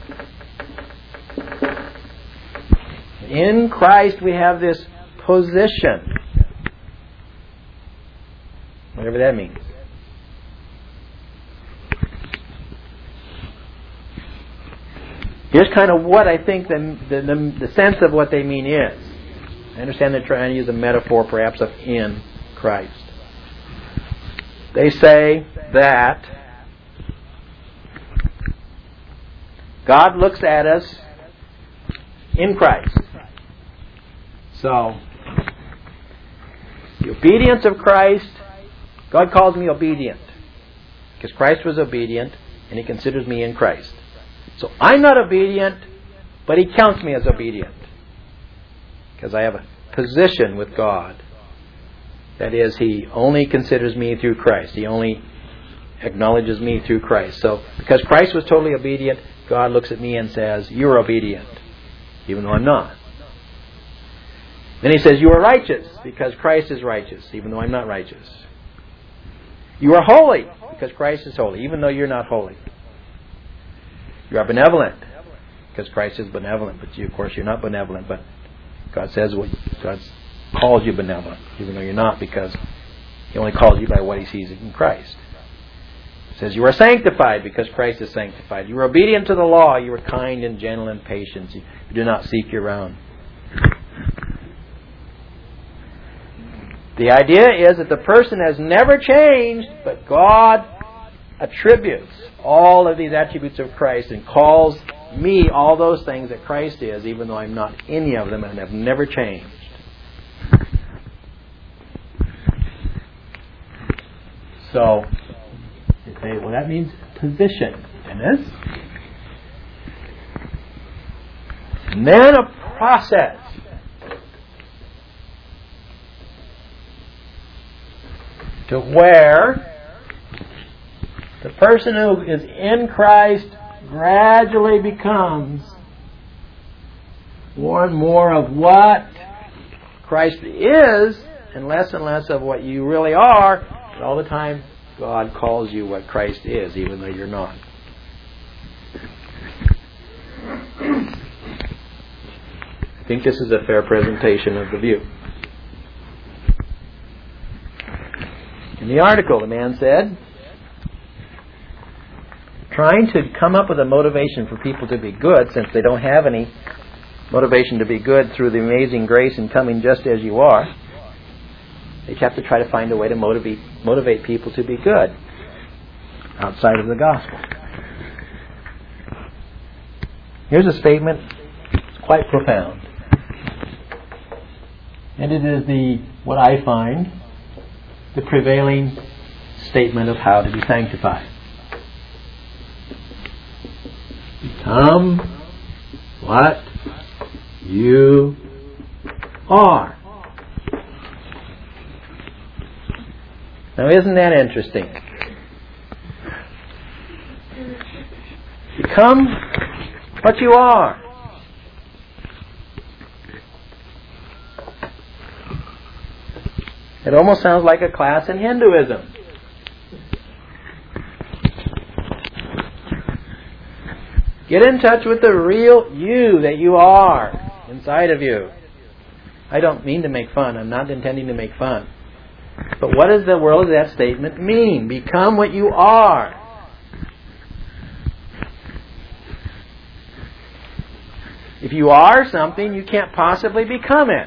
In Christ we have this position. Whatever that means. Here's kind of what I think the sense of what they mean is. I understand they're trying to use a metaphor perhaps of in Christ. They say that God looks at us in Christ. So, the obedience of Christ, God calls me obedient. Because Christ was obedient and He considers me in Christ. So I'm not obedient, but He counts me as obedient. Because I have a position with God. That is, He only considers me through Christ. He only acknowledges me through Christ. So, because Christ was totally obedient, God looks at me and says, you're obedient. Even though I'm not. Then He says, you are righteous, because Christ is righteous, even though I'm not righteous. You are holy, because Christ is holy, even though you're not holy. You are benevolent, because Christ is benevolent, but you, of course, you're not benevolent. But God says God calls you benevolent, even though you're not, because He only calls you by what He sees in Christ. He says you are sanctified, because Christ is sanctified. You are obedient to the law. You are kind and gentle and patient. You do not seek your own. The idea is that the person has never changed, but God attributes all of these attributes of Christ and calls me all those things that Christ is, even though I'm not any of them and have never changed. So, you say, well, that means position, Dennis. And then a process. To where the person who is in Christ gradually becomes more and more of what Christ is and less of what you really are. But all the time, God calls you what Christ is, even though you're not. I think this is a fair presentation of the view. In the article, the man said, trying to come up with a motivation for people to be good, since they don't have any motivation to be good through the amazing grace and coming just as you are, they have to try to find a way to motivate people to be good outside of the gospel. Here's a statement, it's quite profound. And it is what I find, the prevailing statement of how to be sanctified. Become what you are. Now, isn't that interesting? Become what you are. It almost sounds like a class in Hinduism. Get in touch with the real you that you are inside of you. I don't mean to make fun. I'm not intending to make fun. But what in the world does that statement mean? Become what you are. If you are something, you can't possibly become it.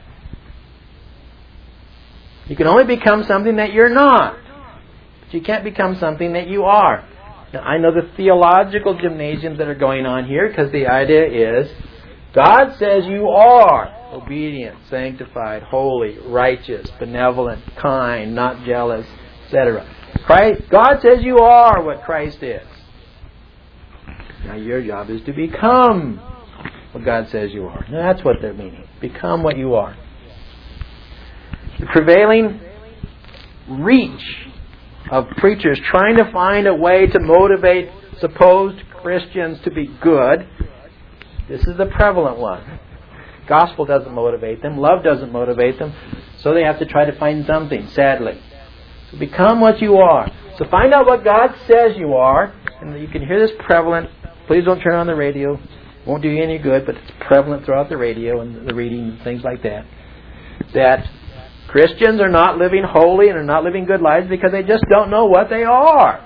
You can only become something that you're not. But you can't become something that you are. Now, I know the theological gymnasiums that are going on here, because the idea is God says you are obedient, sanctified, holy, righteous, benevolent, kind, not jealous, etc. God says you are what Christ is. Now your job is to become what God says you are. Now that's what they're meaning. Become what you are. The prevailing reach of preachers trying to find a way to motivate supposed Christians to be good, this is the prevalent one. Gospel doesn't motivate them. Love doesn't motivate them. So they have to try to find something, sadly. So become what you are. So find out what God says you are. And you can hear this prevalent. Please don't turn on the radio. It won't do you any good, but it's prevalent throughout the radio and the reading and things like that. That Christians are not living holy and are not living good lives because they just don't know what they are.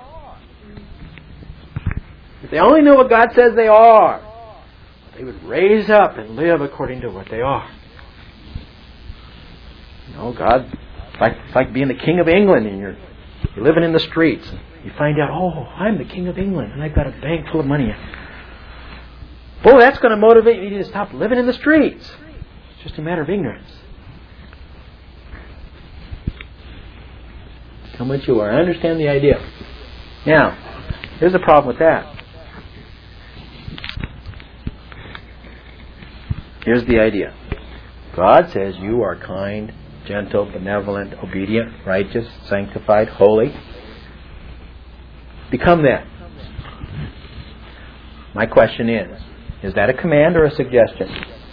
If they only knew what God says they are, they would raise up and live according to what they are. You know, God, it's like being the King of England and you're living in the streets. And you find out, oh, I'm the King of England and I've got a bank full of money. Boy, that's going to motivate you to stop living in the streets. It's just a matter of ignorance. How much you are. I understand the idea. Now, here's the problem with that. Here's the idea. God says you are kind, gentle, benevolent, obedient, righteous, sanctified, holy. Become that. My question is that a command or a suggestion?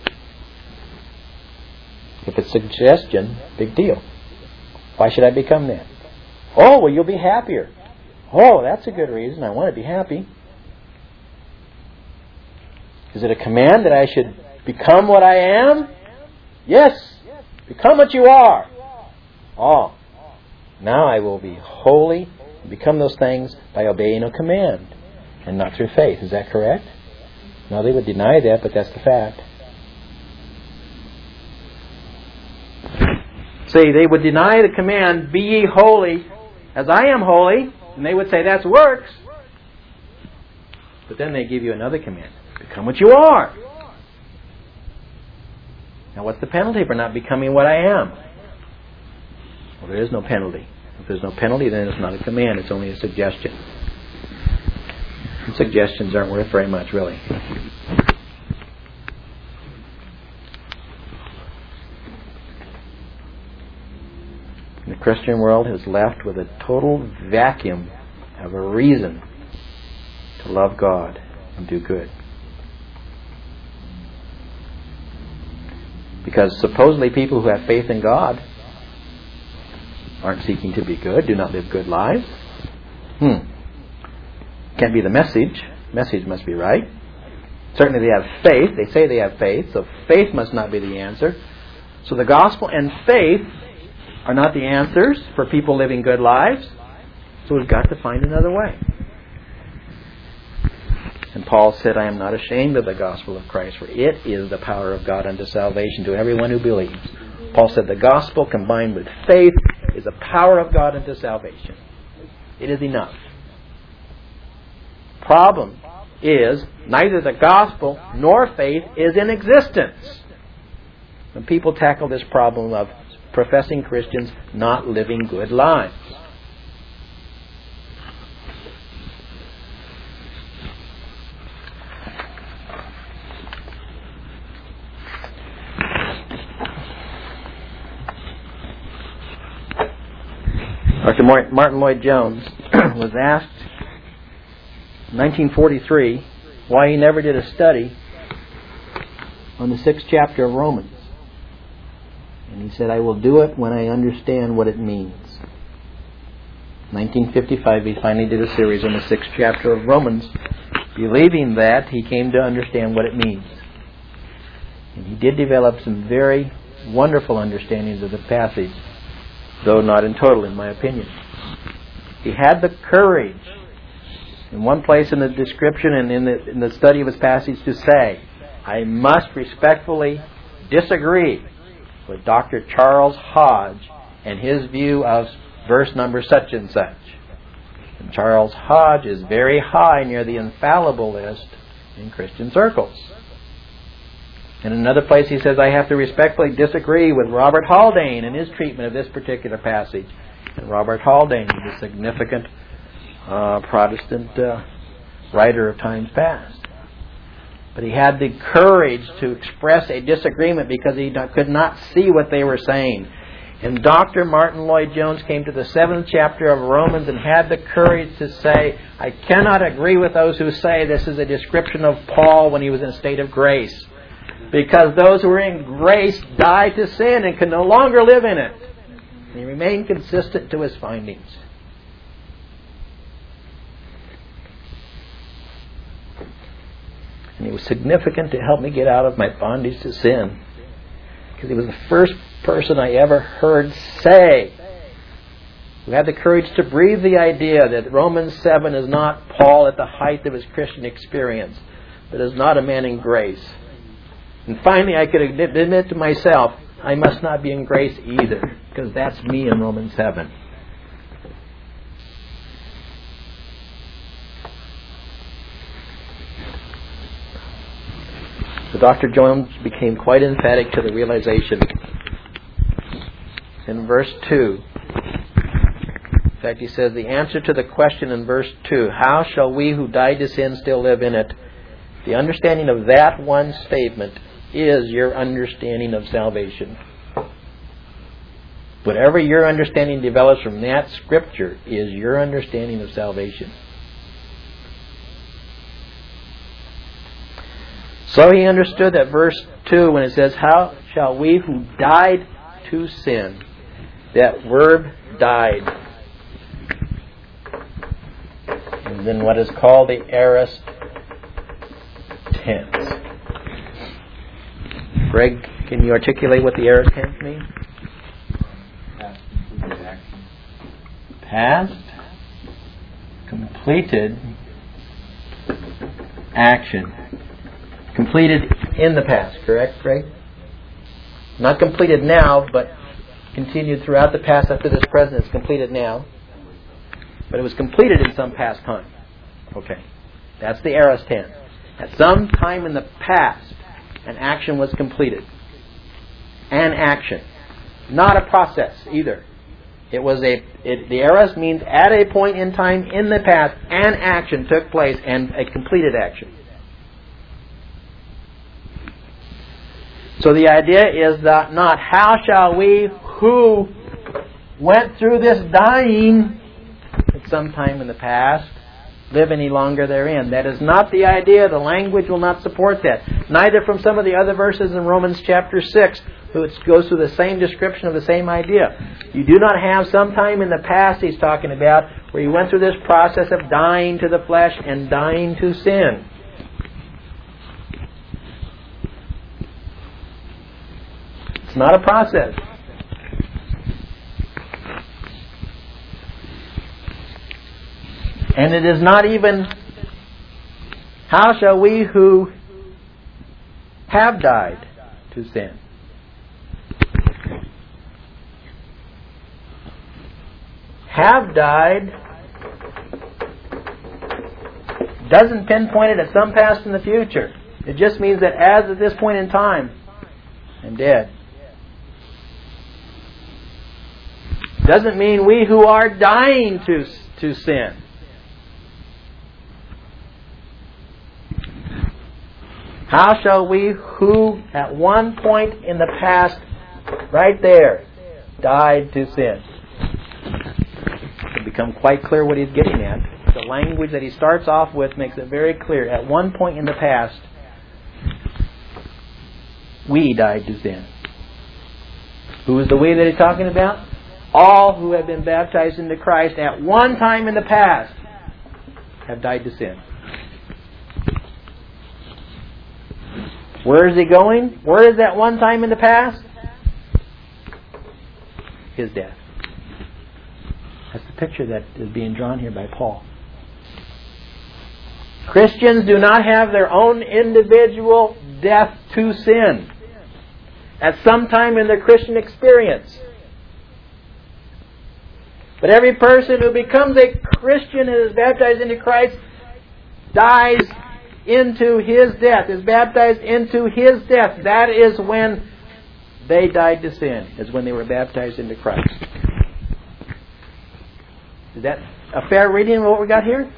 If it's suggestion, big deal. Why should I become that? Oh, well, you'll be happier. Oh, that's a good reason. I want to be happy. Is it a command that I should become what I am? Yes. Become what you are. Oh. Now I will be holy and become those things by obeying a command and not through faith. Is that correct? No, they would deny that, but that's the fact. See, they would deny the command, be ye holy as I am holy, and they would say that's works. But then they give you another command. Become what you are. Now what's the penalty for not becoming what I am? Well, there is no penalty. If there's no penalty, then it's not a command. It's only a suggestion. And suggestions aren't worth very much, really. The Christian world is left with a total vacuum of a reason to love God and do good. Because supposedly people who have faith in God aren't seeking to be good, do not live good lives. Can't be the message. Message must be right. Certainly they have faith. They say they have faith, so faith must not be the answer. So the gospel and faith are not the answers for people living good lives. So we've got to find another way. And Paul said, I am not ashamed of the gospel of Christ, for it is the power of God unto salvation to everyone who believes. Paul said the gospel combined with faith is the power of God unto salvation. It is enough. Problem is, neither the gospel nor faith is in existence. When people tackle this problem of professing Christians not living good lives. Dr. Martin Lloyd-Jones was asked in 1943 why he never did a study on the 6th chapter of Romans. And he said, I will do it when I understand what it means. 1955, he finally did a series on the 6th chapter of Romans. Believing that, he came to understand what it means. And he did develop some very wonderful understandings of the passage, though not in total, in my opinion. He had the courage, in one place in the description and in the study of his passage, to say, I must respectfully disagree with Dr. Charles Hodge and his view of verse number such and such. And Charles Hodge is very high near the infallible list in Christian circles. In another place he says, I have to respectfully disagree with Robert Haldane in his treatment of this particular passage. And Robert Haldane is a significant Protestant writer of times past. But he had the courage to express a disagreement because he could not see what they were saying. And Dr. Martin Lloyd-Jones came to the 7th chapter of Romans and had the courage to say, I cannot agree with those who say this is a description of Paul when he was in a state of grace. Because those who are in grace die to sin and can no longer live in it. And he remained consistent to his findings. And he was significant to help me get out of my bondage to sin. Because he was the first person I ever heard say, who had the courage to breathe the idea that Romans 7 is not Paul at the height of his Christian experience, but is not a man in grace. And finally I could admit to myself, I must not be in grace either, because that's me in Romans 7. So Dr. Jones became quite emphatic to the realization in verse 2. In fact, he says the answer to the question in verse 2, how shall we who died to sin still live in it? The understanding of that one statement is your understanding of salvation. Whatever your understanding develops from that scripture is your understanding of salvation. So he understood that verse 2 when it says, how shall we who died to sin, that verb died, and then what is called the aorist tense. Greg, can you articulate what the aorist tense means? Past completed action. Completed in the past, correct, Greg? Not completed now, but continued throughout the past up to this present. It's completed now. But it was completed in some past time. Okay. That's the aorist tense. At some time in the past, an action was completed. An action. Not a process either. It was the aorist means at a point in time in the past, an action took place and a completed action. So the idea is that not how shall we who went through this dying at some time in the past live any longer therein. That is not the idea. The language will not support that. Neither from some of the other verses in Romans chapter 6, which goes through the same description of the same idea. You do not have some time in the past he's talking about where you went through this process of dying to the flesh and dying to sin. It's not a process. And it is not even, how shall we who have died to sin? Have died doesn't pinpoint it at some past in the future. It just means that as at this point in time, I'm dead. Doesn't mean we who are dying to sin. How shall we who at one point in the past, right there, died to sin? It'll become quite clear what he's getting at. The language that he starts off with makes it very clear. At one point in the past, we died to sin. Who is the we that he's talking about? All who have been baptized into Christ at one time in the past have died to sin. Where is he going? Where is that one time in the past? His death. That's the picture that is being drawn here by Paul. Christians do not have their own individual death to sin at some time in their Christian experience. But every person who becomes a Christian and is baptized into Christ dies into His death, is baptized into His death. That is when they died to sin, is when they were baptized into Christ. Is that a fair reading of what we got here?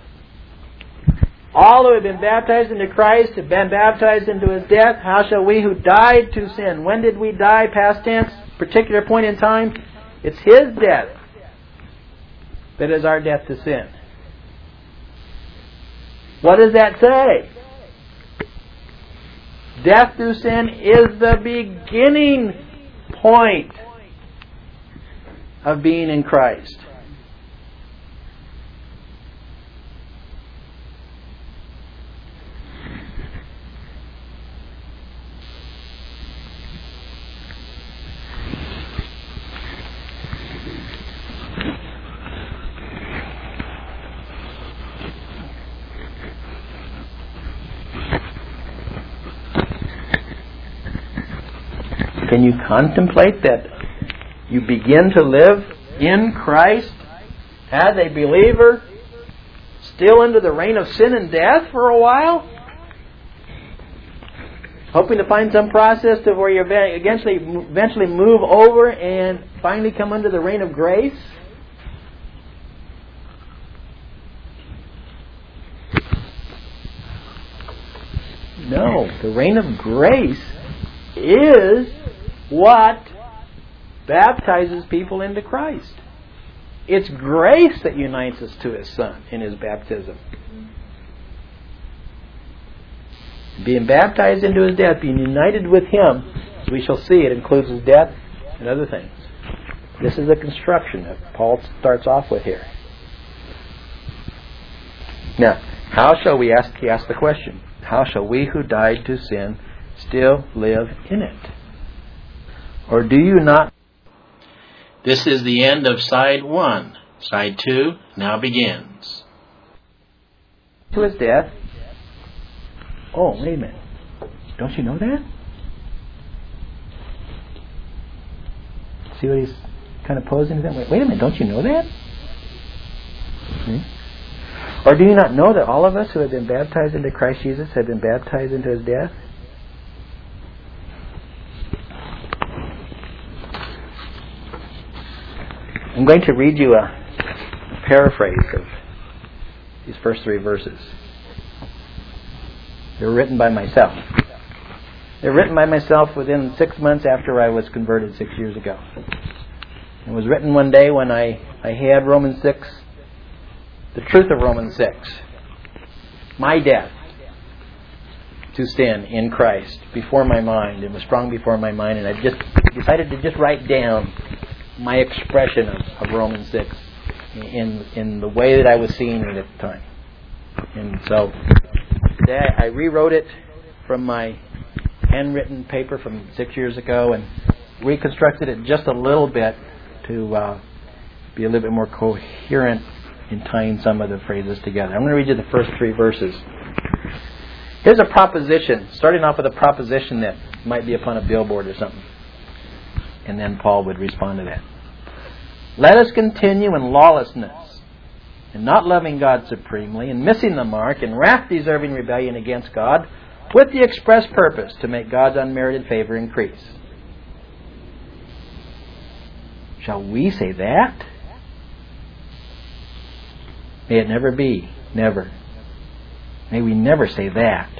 All who have been baptized into Christ have been baptized into His death. How shall we who died to sin? When did we die? Past tense, particular point in time. It's His death that is our death to sin. What does that say? Death through sin is the beginning point of being in Christ. Can you contemplate that you begin to live in Christ as a believer, still under the reign of sin and death for a while? Hoping to find some process to where you eventually move over and finally come under the reign of grace? No, the reign of grace is what baptizes people into Christ. It's grace that unites us to His Son in His baptism. Being baptized into His death, being united with Him, as we shall see, it includes His death and other things. This is the construction that Paul starts off with here. Now, how shall we ask? He asked the question, how shall we who died to sin still live in it? Or do you not? This is the end of side 1. Side 2 now begins. To His death. Oh, wait a minute. Don't you know that? See what he's kind of posing? Wait a minute, don't you know that? Or do you not know that all of us who have been baptized into Christ Jesus have been baptized into His death? I'm going to read you a paraphrase of these first 3 verses. They're written by myself. They're written by myself within 6 months after I was converted 6 years ago. It was written one day when I had Romans 6, the truth of Romans 6. My death to sin in Christ before my mind. It was strong before my mind, and I just decided to just write down my expression of Romans 6 in the way that I was seeing it at the time. And so today I rewrote it from my handwritten paper from 6 years ago and reconstructed it just a little bit to be a little bit more coherent in tying some of the phrases together. I'm going to read you the first 3 verses. Here's a proposition, starting off with a proposition that might be upon a billboard or something. And then Paul would respond to that. Let us continue in lawlessness, and not loving God supremely, and missing the mark, and wrath-deserving rebellion against God, with the express purpose to make God's unmerited favor increase. Shall we say that? May it never be. Never. May we never say that.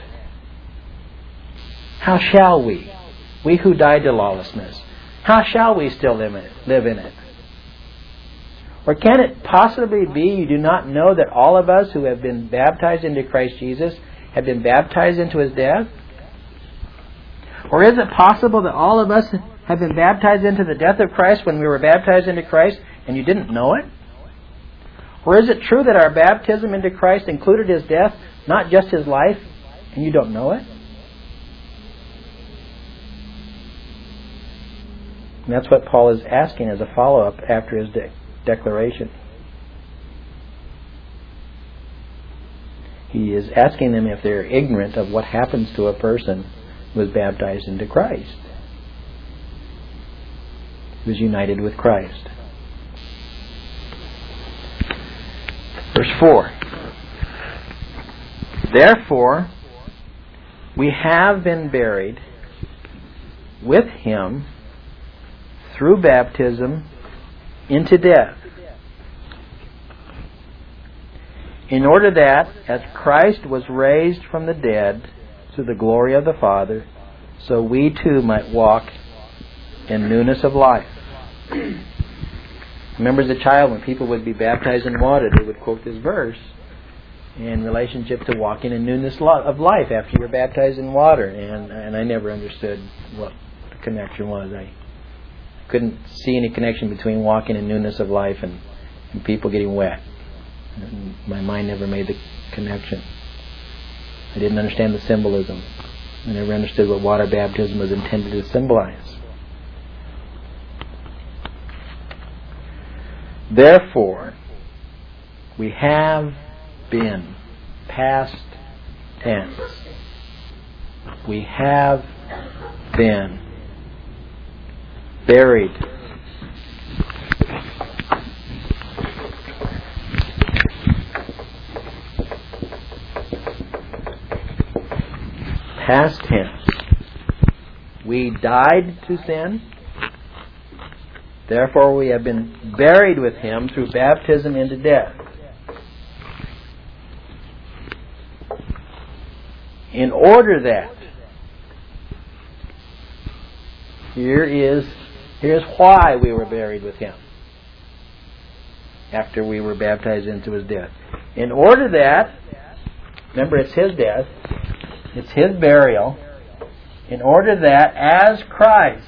How shall we? We who died to lawlessness. How shall we still live in it? Or can it possibly be you do not know that all of us who have been baptized into Christ Jesus have been baptized into His death? Or is it possible that all of us have been baptized into the death of Christ when we were baptized into Christ and you didn't know it? Or is it true that our baptism into Christ included His death, not just His life, and you don't know it? And that's what Paul is asking as a follow-up after his declaration. He is asking them if they're ignorant of what happens to a person who is baptized into Christ, who is united with Christ. Verse 4. Therefore, we have been buried with Him through baptism into death, in order that, as Christ was raised from the dead through the glory of the Father, so we too might walk in newness of life. Remember as a child, when people would be baptized in water, they would quote this verse in relationship to walking in newness of life after you were baptized in water. And I never understood what the connection was. I couldn't see any connection between walking in newness of life and people getting wet. And my mind never made the connection. I didn't understand the symbolism. I never understood what water baptism was intended to symbolize. Therefore, we have been, past tense, we have been buried past tense. We died to sin. Therefore, we have been buried with Him through baptism into death. In order that, here's why we were buried with Him after we were baptized into His death. In order that, remember it's His death, it's His burial, in order that as Christ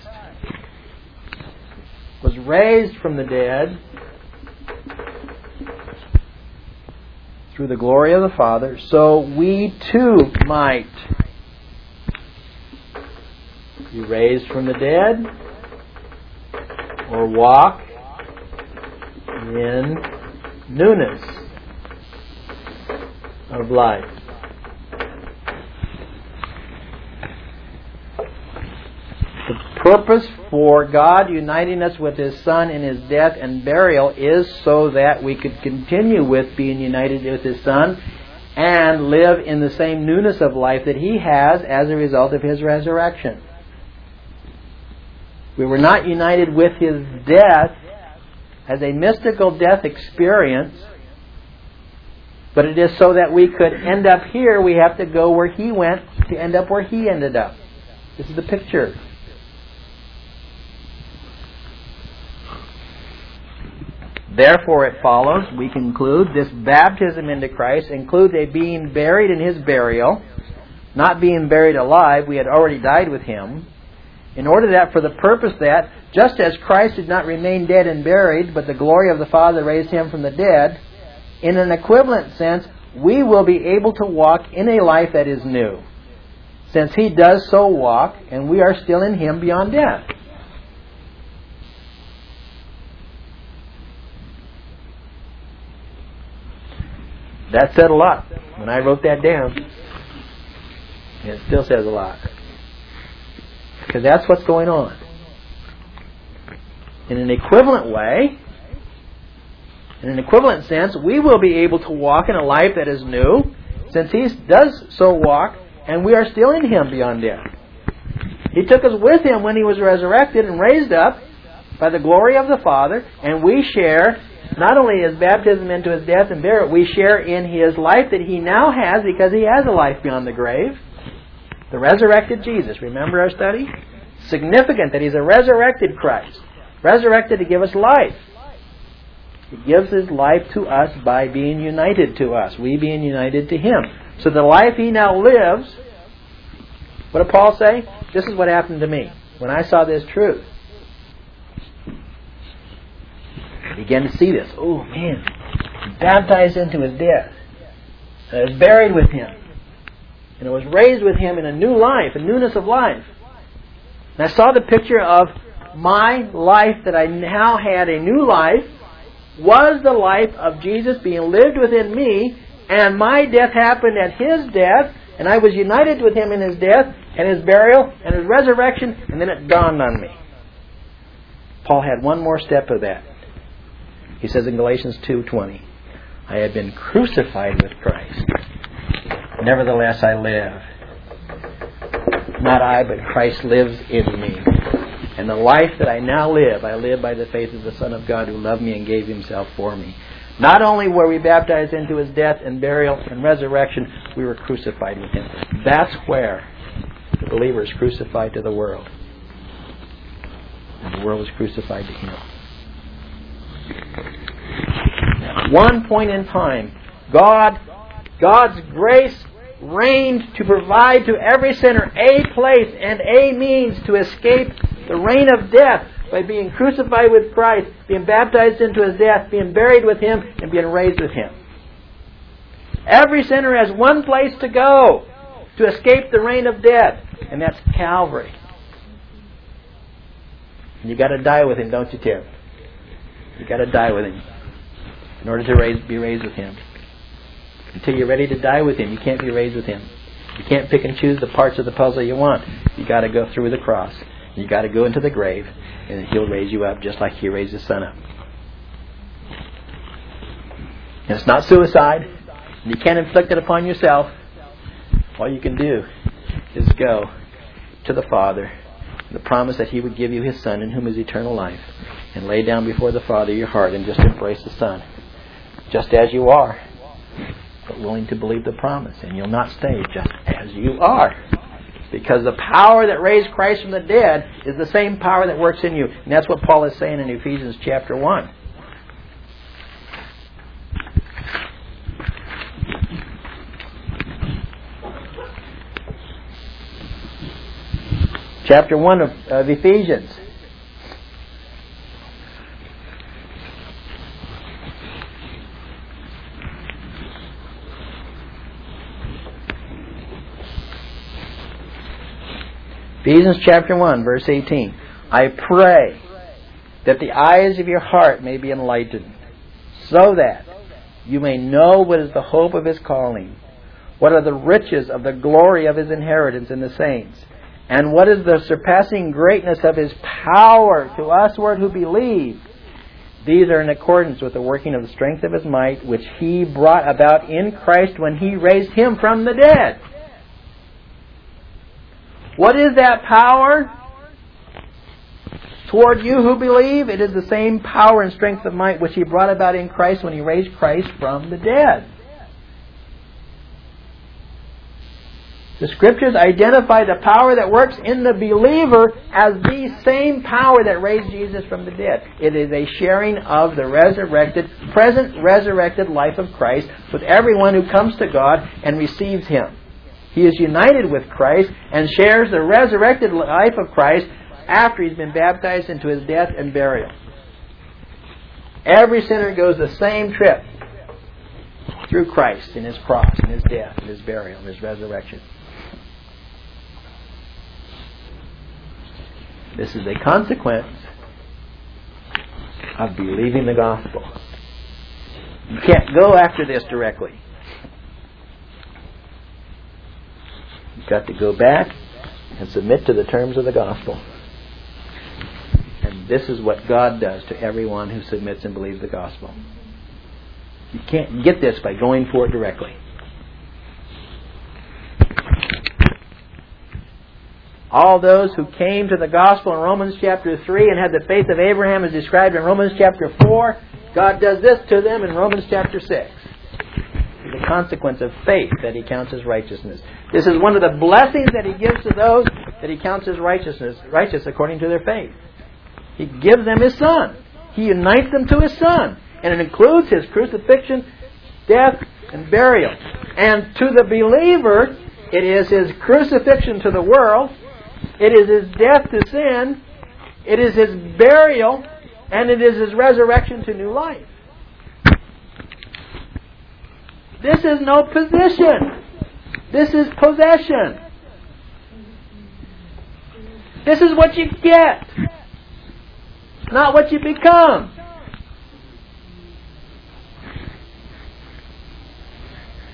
was raised from the dead through the glory of the Father, so we too might be raised from the dead or walk in newness of life. The purpose for God uniting us with His Son in His death and burial is so that we could continue with being united with His Son and live in the same newness of life that He has as a result of His resurrection. We were not united with His death as a mystical death experience, but it is so that we could end up here. We have to go where He went to end up where He ended up. This is the picture. Therefore, it follows, we conclude, this baptism into Christ includes a being buried in His burial, not being buried alive. We had already died with Him. In order that, for the purpose that, just as Christ did not remain dead and buried, but the glory of the Father raised Him from the dead, in an equivalent sense, we will be able to walk in a life that is new, since He does so walk, and we are still in Him beyond death. That said a lot when I wrote that down. And it still says a lot. Because that's what's going on. In an equivalent way, in an equivalent sense, we will be able to walk in a life that is new, since He does so walk, and we are still in Him beyond death. He took us with Him when He was resurrected and raised up by the glory of the Father, and we share not only His baptism into His death and burial, we share in His life that He now has, because He has a life beyond the grave. The resurrected Jesus. Remember our study? Significant that He's a resurrected Christ. Resurrected to give us life. He gives His life to us by being united to us. We being united to Him. So the life He now lives, what did Paul say? This is what happened to me when I saw this truth. I began to see this. Oh man, baptized into His death. I was buried with Him. And I was raised with Him in a new life, a newness of life. And I saw the picture of my life that I now had a new life was the life of Jesus being lived within me, and my death happened at His death, and I was united with Him in His death, and His burial, and His resurrection, and then it dawned on me. Paul had one more step of that. He says in Galatians 2:20, I have been crucified with Christ. Nevertheless I live. Not I, but Christ lives in me. And the life that I now live, I live by the faith of the Son of God who loved me and gave Himself for me. Not only were we baptized into His death and burial and resurrection, we were crucified with Him. That's where the believer is crucified to the world. And the world is crucified to Him. At one point in time, God's grace reigned to provide to every sinner a place and a means to escape the reign of death by being crucified with Christ, being baptized into His death, being buried with Him, and being raised with Him. Every sinner has one place to go to escape the reign of death, and that's Calvary. And you got to die with Him, don't you, Tim? You got to die with Him in order to be raised with Him. Until you're ready to die with Him, you can't be raised with Him. You can't pick and choose the parts of the puzzle you want. You got to go through the cross. You got to go into the grave, and He'll raise you up just like He raised His Son up. And it's not suicide. You can't inflict it upon yourself. All you can do is go to the Father, the promise that He would give you His Son in whom is eternal life, and lay down before the Father your heart and just embrace the Son, just as you are, but willing to believe the promise. And you'll not stay just as you are, because the power that raised Christ from the dead is the same power that works in you. And that's what Paul is saying in Ephesians chapter 1. Chapter 1 of Ephesians. Ephesians chapter 1, verse 18. I pray that the eyes of your heart may be enlightened, so that you may know what is the hope of His calling, what are the riches of the glory of His inheritance in the saints, and what is the surpassing greatness of His power to usward who believe. These are in accordance with the working of the strength of His might, which He brought about in Christ when He raised Him from the dead. What is that power toward you who believe? It is the same power and strength of might which He brought about in Christ when He raised Christ from the dead. The Scriptures identify the power that works in the believer as the same power that raised Jesus from the dead. It is a sharing of the present resurrected life of Christ with everyone who comes to God and receives Him. He is united with Christ and shares the resurrected life of Christ after he's been baptized into His death and burial. Every sinner goes the same trip through Christ in His cross, and His death, and His burial, and His resurrection. This is a consequence of believing the gospel. You can't go after this directly. You've got to go back and submit to the terms of the gospel. And this is what God does to everyone who submits and believes the gospel. You can't get this by going for it directly. All those who came to the gospel in Romans chapter 3 and had the faith of Abraham as described in Romans chapter 4, God does this to them in Romans chapter 6. The consequence of faith that He counts as righteousness. This is one of the blessings that He gives to those that He counts as righteous according to their faith. He gives them His Son. He unites them to His Son. And it includes His crucifixion, death, and burial. And to the believer, it is His crucifixion to the world, it is His death to sin, it is His burial, and it is His resurrection to new life. This is no position. This is possession. This is what you get, not what you become.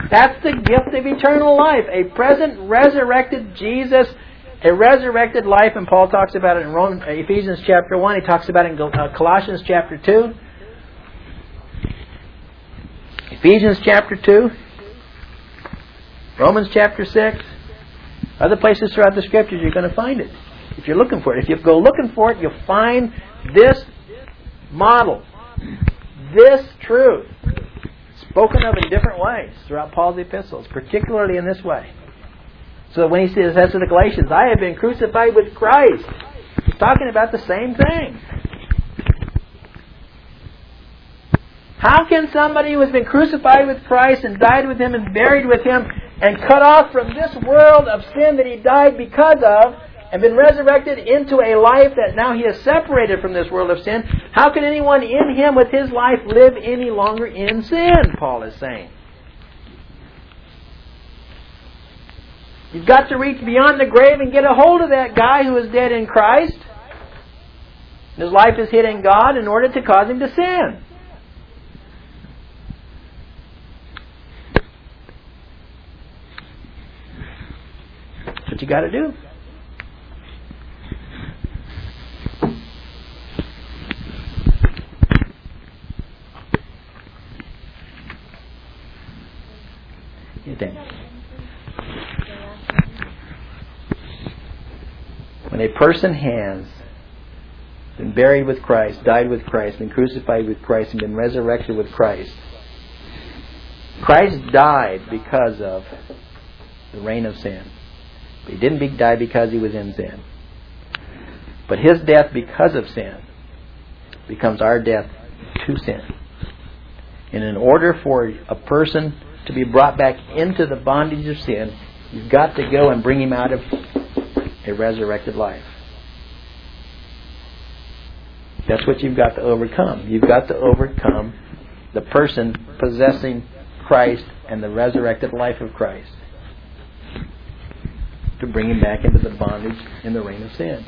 That's the gift of eternal life. A present resurrected Jesus, a resurrected life, and Paul talks about it in Ephesians chapter 1. He talks about it in Colossians chapter 2. Ephesians chapter 2. Romans chapter 6. Other places throughout the Scriptures you're going to find it. If you're looking for it. If you go looking for it, you'll find this model. This truth. Spoken of in different ways throughout Paul's epistles, particularly in this way. So that when he says to the Galatians, I have been crucified with Christ, he's talking about the same thing. How can somebody who has been crucified with Christ and died with Him and buried with Him and cut off from this world of sin that he died because of and been resurrected into a life that now he is separated from this world of sin, how can anyone in Him with his life live any longer in sin, Paul is saying. You've got to reach beyond the grave and get a hold of that guy who is dead in Christ. His life is hid in God in order to cause him to sin. That's what you got to do. You think? When a person has been buried with Christ, died with Christ, been crucified with Christ, and been resurrected with Christ, Christ died because of the reign of sin. But He didn't die because He was in sin. But His death because of sin becomes our death to sin. And in order for a person to be brought back into the bondage of sin, you've got to go and bring him out of a resurrected life. That's what you've got to overcome. You've got to overcome the person possessing Christ and the resurrected life of Christ to bring him back into the bondage and the reign of sin.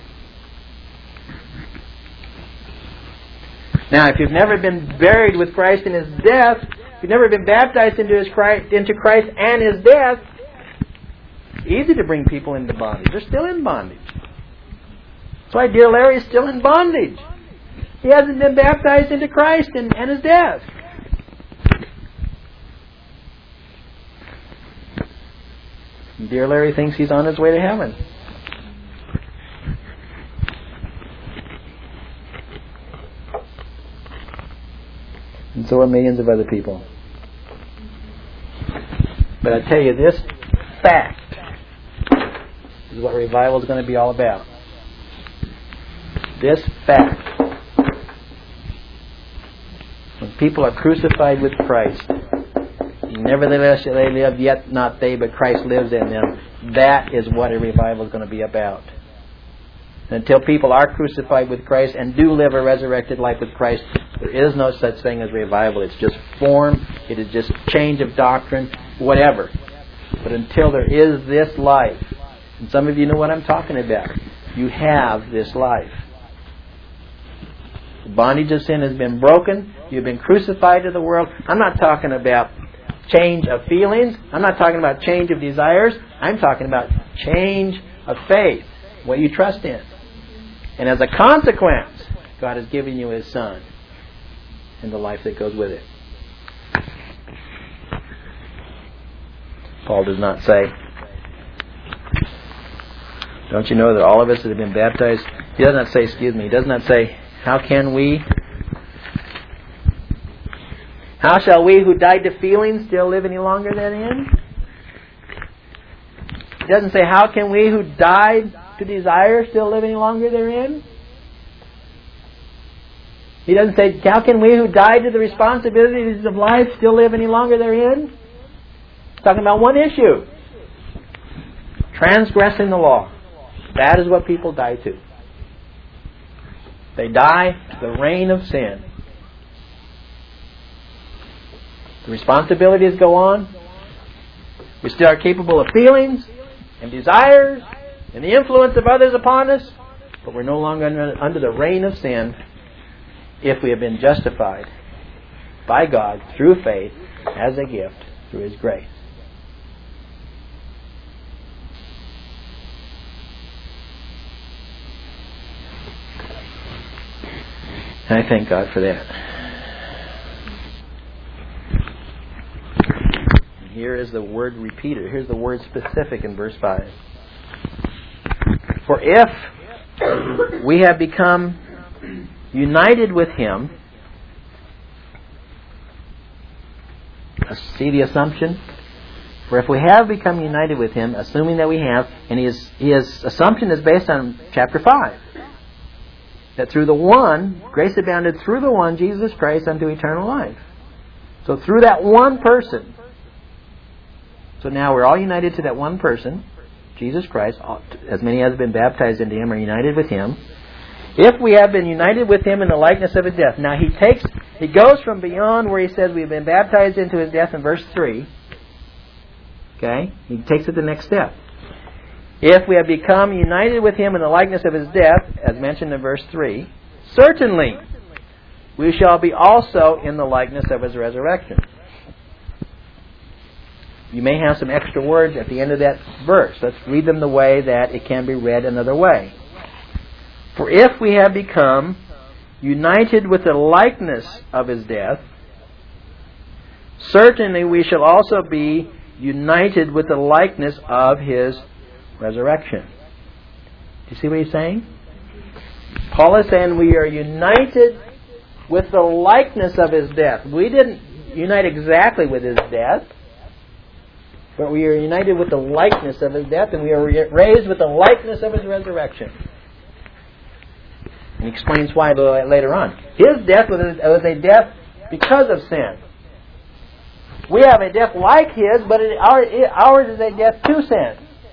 Now, if you've never been buried with Christ in His death, if you've never been baptized into Christ and His death, it's easy to bring people into bondage. They're still in bondage. That's why dear Larry is still in bondage. He hasn't been baptized into Christ and His death. Dear Larry thinks he's on his way to heaven. And so are millions of other people. But I tell you, this fact is what revival is going to be all about. This fact. When people are crucified with Christ, nevertheless they live, yet not they, but Christ lives in them. That is what a revival is going to be about. And until people are crucified with Christ and do live a resurrected life with Christ, there is no such thing as revival. It's just form. It is just change of doctrine, whatever. But until there is this life, and some of you know what I'm talking about, you have this life. The bondage of sin has been broken. You've been crucified to the world. I'm not talking about change of feelings. I'm not talking about change of desires. I'm talking about change of faith, what you trust in. And as a consequence, God has given you His Son and the life that goes with it. Paul does not say, don't you know that all of us that have been baptized, he does not say, how shall we who died to feelings still live any longer therein? He doesn't say, how can we who died to desire still live any longer therein? He doesn't say, how can we who died to the responsibilities of life still live any longer therein? He's talking about one issue. Transgressing the law. That is what people die to. They die to the reign of sin. The responsibilities go on. We still are capable of feelings and desires and the influence of others upon us, but we're no longer under the reign of sin if we have been justified by God through faith as a gift through His grace. And I thank God for that. And here is the word repeated. Here's the word specific in verse 5. For if we have become united with Him, see the assumption? For if we have become united with Him, assuming that we have, and his assumption is based on chapter 5, that through the one, grace abounded through the one, Jesus Christ, unto eternal life. So through that one person, so now we're all united to that one person, Jesus Christ, as many as have been baptized into Him are united with Him. If we have been united with Him in the likeness of His death. Now he goes from beyond where he says we've been baptized into His death in verse 3. Okay? He takes it the next step. If we have become united with Him in the likeness of His death, as mentioned in verse 3, certainly we shall be also in the likeness of His resurrection. You may have some extra words at the end of that verse. Let's read them the way that it can be read another way. For if we have become united with the likeness of His death, certainly we shall also be united with the likeness of His resurrection. Do you see what he's saying? Paul is saying we are united with the likeness of His death. We didn't unite exactly with His death, but we are united with the likeness of His death, and we are raised with the likeness of His resurrection. And he explains why later on. His death was a death because of sin. We have a death like His, but ours is a death to sin.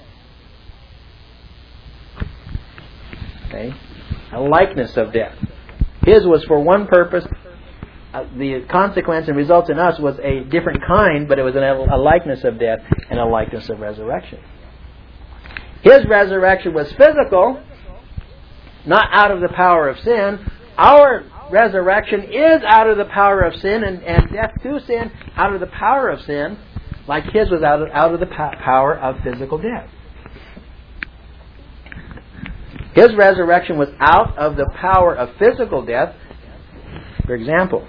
Okay? A likeness of death. His was for one purpose. The consequence and results in us was a different kind, but it was a likeness of death and a likeness of resurrection. His resurrection was physical, not out of the power of sin. Our resurrection is out of the power of sin, and death to sin out of the power of sin, like His was out of the power of physical death. His resurrection was out of the power of physical death. For example,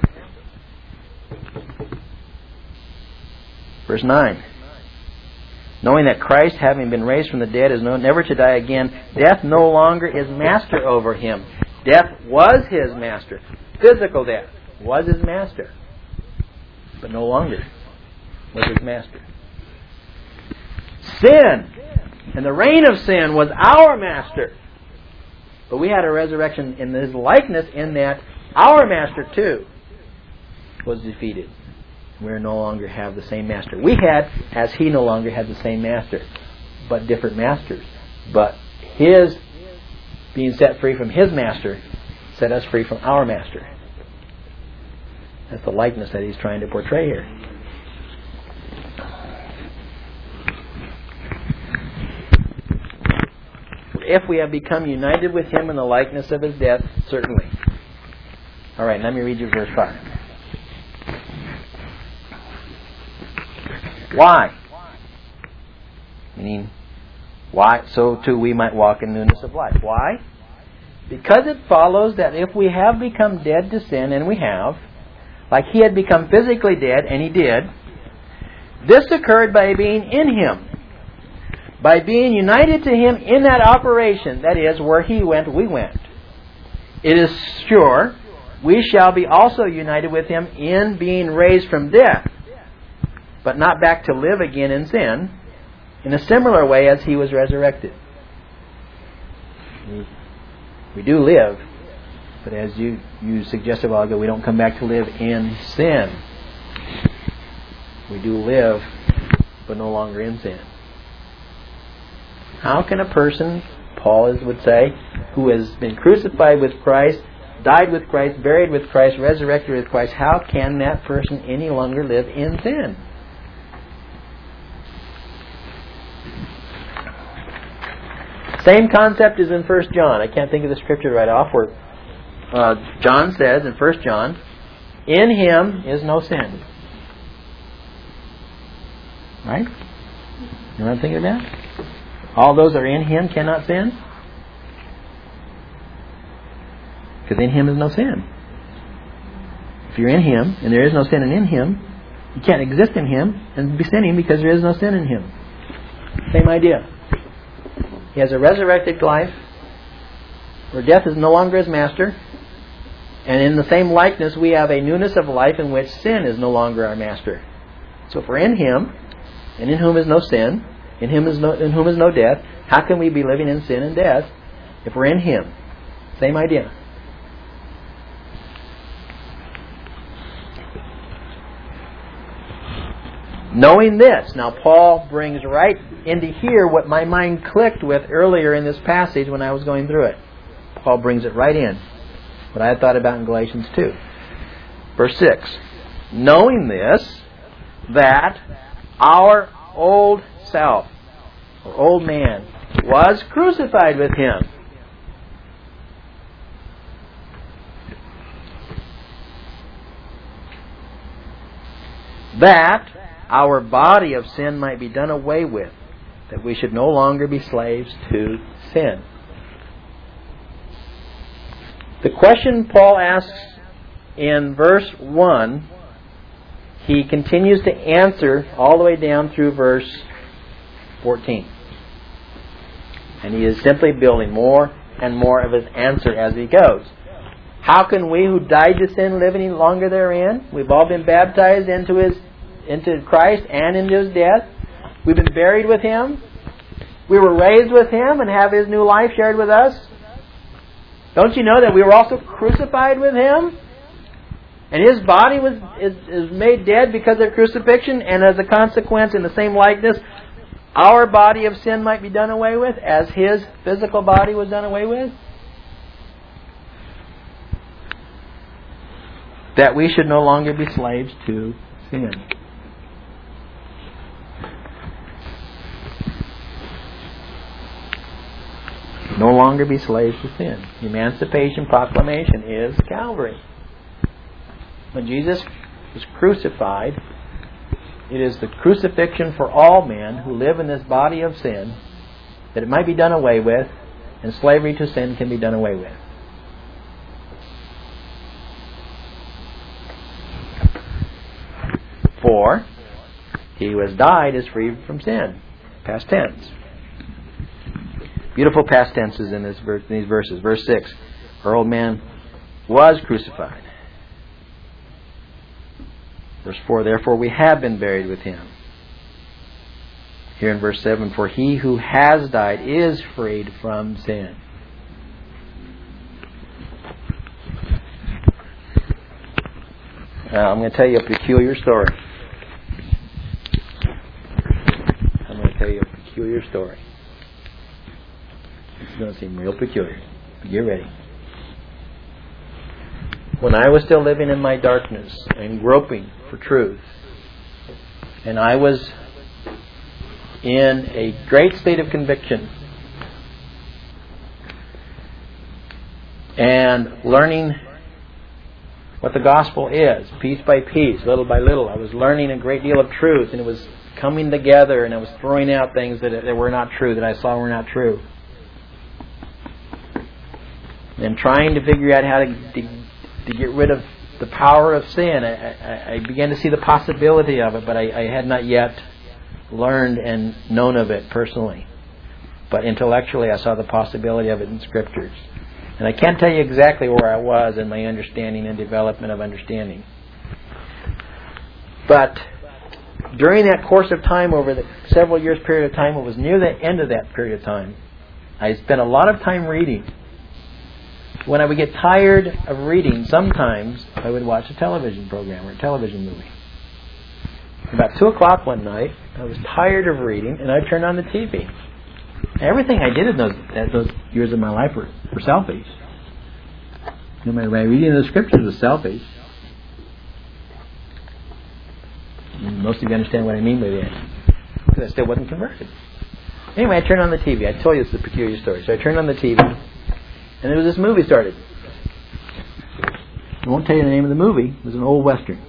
verse 9. Knowing that Christ, having been raised from the dead, is known never to die again, death no longer is master over Him. Death was His master. Physical death was His master, but no longer was His master. Sin and the reign of sin was our master. But we had a resurrection in His likeness in that our master too was defeated. We no longer have the same master. We had, as He no longer had the same master, but different masters. But His being set free from His master set us free from our master. That's the likeness that he's trying to portray here. If we have become united with Him in the likeness of His death, certainly. All right, let me read you verse 5. Why? Meaning, why? So too we might walk in newness of life. Why? Because it follows that if we have become dead to sin, and we have, like He had become physically dead, and He did, this occurred by being in Him. By being united to Him in that operation, that is, where He went, we went. It is sure we shall be also united with Him in being raised from death, but not back to live again in sin, in a similar way as He was resurrected. We do live, but as you suggested a while ago, we don't come back to live in sin. We do live, but no longer in sin. How can a person, Paul would say, who has been crucified with Christ, died with Christ, buried with Christ, resurrected with Christ, how can that person any longer live in sin? Same concept is in 1 John. I can't think of the scripture right off where John says in 1 John, in Him is no sin. Right? You know what I'm thinking of that? All those that are in Him cannot sin? Because in Him is no sin. If you're in Him, and there is no sin in Him, you can't exist in Him and be sinning because there is no sin in Him. Same idea. He has a resurrected life where death is no longer His master. And in the same likeness, we have a newness of life in which sin is no longer our master. So if we're in Him, and in whom is no sin, in whom is no death, how can we be living in sin and death if we're in Him? Same idea. Knowing this, now Paul brings right into here what my mind clicked with earlier in this passage when I was going through it. Paul brings it right in. What I had thought about in Galatians 2. Verse 6. Knowing this, that our old self, or old man, was crucified with Him. That our body of sin might be done away with, that we should no longer be slaves to sin. The question Paul asks in verse 1, he continues to answer all the way down through verse 14. And he is simply building more and more of his answer as he goes. How can we who died to sin live any longer therein? We've all been baptized into Christ and into His death. We've been buried with Him. We were raised with Him and have His new life shared with us. Don't you know that we were also crucified with Him? And His body is made dead because of crucifixion, and as a consequence, in the same likeness, our body of sin might be done away with as His physical body was done away with? That we should no longer be slaves to sin. No longer be slaves to sin. The Emancipation Proclamation is Calvary. When Jesus was crucified, it is the crucifixion for all men who live in this body of sin, that it might be done away with, and slavery to sin can be done away with. For he who has died is free from sin. Past tense. Beautiful past tenses in these verses. Verse 6. Our old man was crucified. Verse 4. Therefore we have been buried with Him. Here in verse 7. For he who has died is freed from sin. Now, I'm going to tell you a peculiar story. It's going to seem real peculiar. But get ready. When I was still living in my darkness and groping for truth, and I was in a great state of conviction and learning what the gospel is, piece by piece, little by little, I was learning a great deal of truth, and it was coming together, and I was throwing out things that were not true, that I saw were not true. And trying to figure out how to get rid of the power of sin. I began to see the possibility of it, but I had not yet learned and known of it personally. But intellectually I saw the possibility of it in Scriptures. And I can't tell you exactly where I was in my understanding and development of understanding. But during that course of time, over the several years period of time, it was near the end of that period of time, I spent a lot of time reading. When I would get tired of reading, sometimes I would watch a television program or a television movie. About 2 o'clock one night, I was tired of reading, and I turned on the TV. Everything I did in those years of my life were selfish. My reading of the Scriptures was selfish. And most of you understand what I mean by that, because I still wasn't converted. Anyway, I turned on the TV. I told you it's a peculiar story. So I turned on the TV, and there was this movie started. I won't tell you the name of the movie. It was an old Western.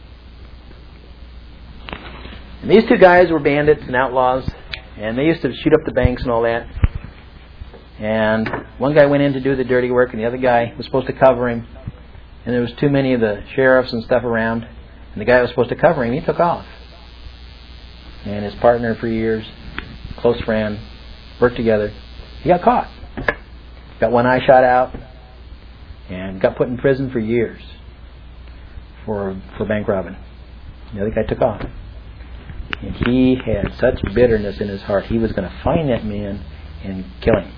And these two guys were bandits and outlaws, and they used to shoot up the banks and all that. And one guy went in to do the dirty work, and the other guy was supposed to cover him. and there was too many of the sheriffs and stuff around, and the guy that was supposed to cover him, he took off. And his partner for years, close friend, worked together, he got caught. Got one eye shot out, and got put in prison for years for bank robbing. The other guy took off. And he had such bitterness in his heart. He was going to find that man and kill him.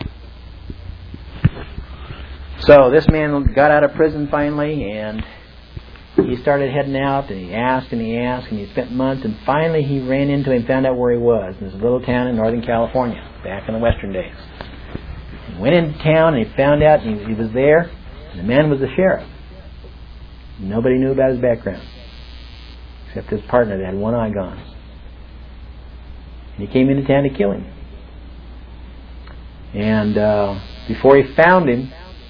So this man got out of prison finally, and he started heading out, and he asked, and he spent months, and finally he ran into him, found out where he was. In this little town in Northern California, back in the Western days. He went into town, and he found out he was there, and the man was the sheriff. Nobody knew about his background, except his partner that had one eye gone. And he came into town to kill him. And before he found him,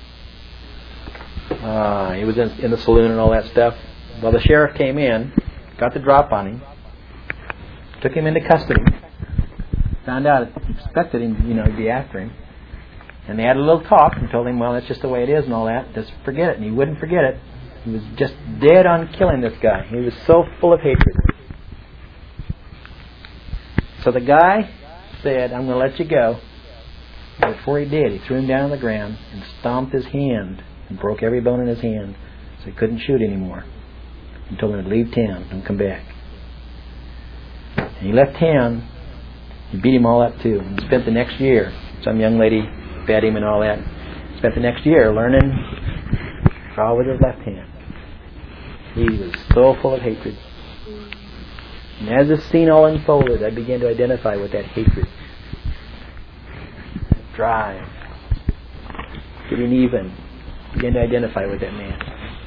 he was in the saloon and all that stuff. Well, the sheriff came in, got the drop on him, took him into custody, found out, expected him, to be after him. And they had a little talk and told him, well, that's just the way it is and all that. Just forget it. And he wouldn't forget it. He was just dead on killing this guy. He was so full of hatred. So the guy said, I'm going to let you go. And before he did, he threw him down on the ground and stomped his hand and broke every bone in his hand so he couldn't shoot anymore. And told him to leave town and come back. And he left town. He beat him all up too. And spent the next year, some young lady fed him and all that. Spent the next year learning to draw with his left hand. He was so full of hatred. And as this scene all unfolded, I began to identify with that hatred. Drive. Getting even. Began to identify with that man.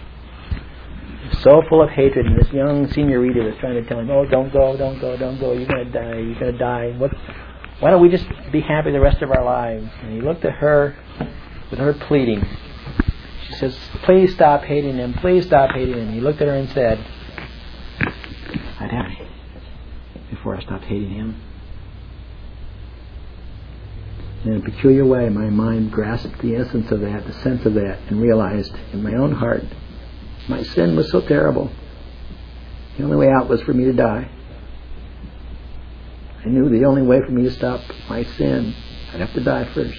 So full of hatred, and this young senorita was trying to tell him, oh, don't go, you're going to die. Why don't we just be happy the rest of our lives? And he looked at her with her pleading. She says, please stop hating him, please stop hating him. He looked at her and said, I die before I stopped hating him. In a peculiar way, my mind grasped the essence of that, the sense of that, and realized in my own heart, my sin was so terrible. The only way out was for me to die. I knew the only way for me to stop my sin, I'd have to die first.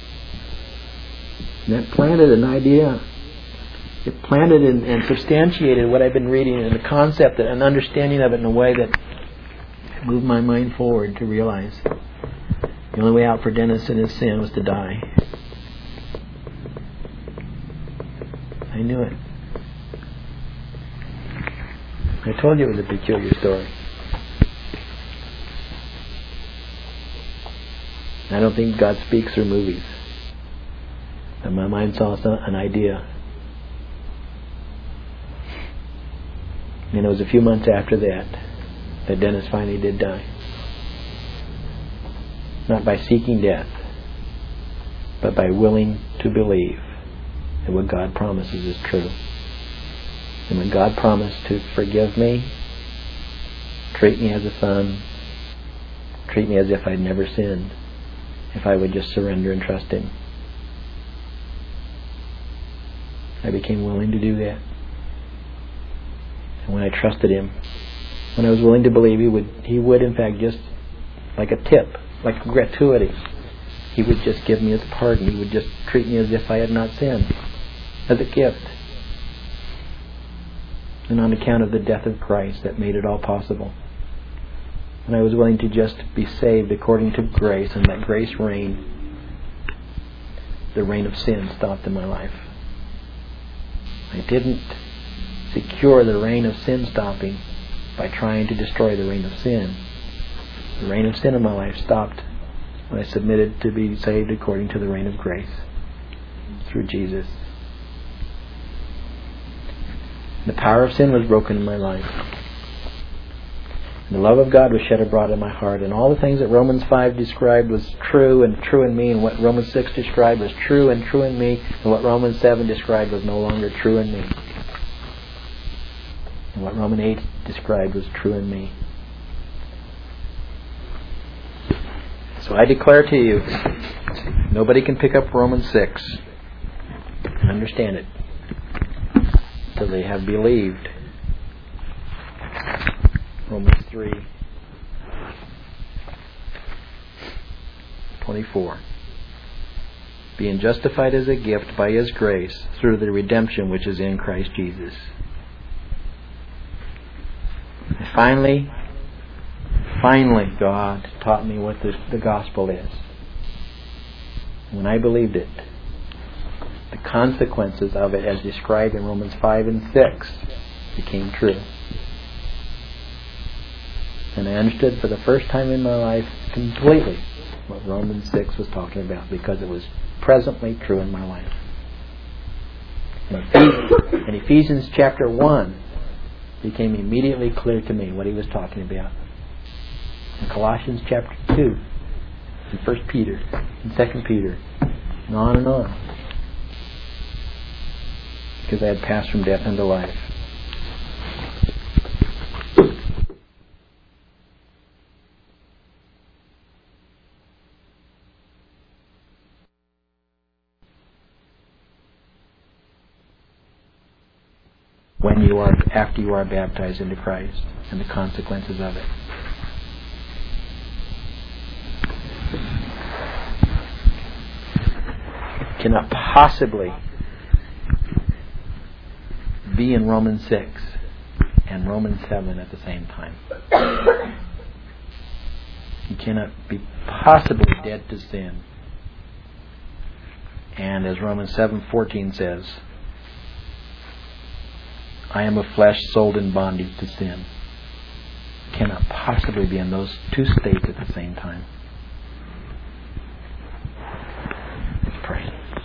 And that planted an idea. It planted and substantiated what I've been reading, and the concept and an understanding of it in a way that moved my mind forward to realize the only way out for Dennis and his sin was to die. I knew it. I told you it was a peculiar story. I don't think God speaks through movies. And my mind saw an idea. And it was a few months after that Dennis finally did die. Not by seeking death, but by willing to believe that what God promises is true. And when God promised to forgive me, treat me as a son, treat me as if I'd never sinned, if I would just surrender and trust Him, I became willing to do that. And when I trusted Him, when I was willing to believe He would in fact just, like a tip, like a gratuity, He would just give me His pardon. He would just treat me as if I had not sinned, as a gift. And on account of the death of Christ, that made it all possible. And I was willing to just be saved according to grace, and let grace reign. The reign of sin stopped in my life. I didn't secure the reign of sin stopping by trying to destroy the reign of sin. The reign of sin in my life stopped when I submitted to be saved according to the reign of grace through Jesus. The power of sin was broken in my life. And the love of God was shed abroad in my heart. And all the things that Romans 5 described was true and true in me. And what Romans 6 described was true and true in me. And what Romans 7 described was no longer true in me. And what Romans 8 described was true in me. So I declare to you, nobody can pick up Romans 6 and understand it. for they have believed. Romans 3:24. Being justified as a gift by His grace through the redemption which is in Christ Jesus. And finally, God taught me what the gospel is. When I believed it, the consequences of it, as described in Romans 5 and 6, became true. And I understood for the first time in my life completely what Romans 6 was talking about, because it was presently true in my life. In Ephesians chapter 1, it became immediately clear to me what he was talking about. In Colossians chapter 2, in 1 Peter, in 2 Peter, and on and on. Because I had passed from death unto life. After you are baptized into Christ, and the consequences of it. Cannot possibly be in Romans 6 and Romans 7 at the same time. You cannot be possibly dead to sin. And as Romans 7:14 says, I am of flesh sold in bondage to sin. Cannot possibly be in those two states at the same time. Let's pray.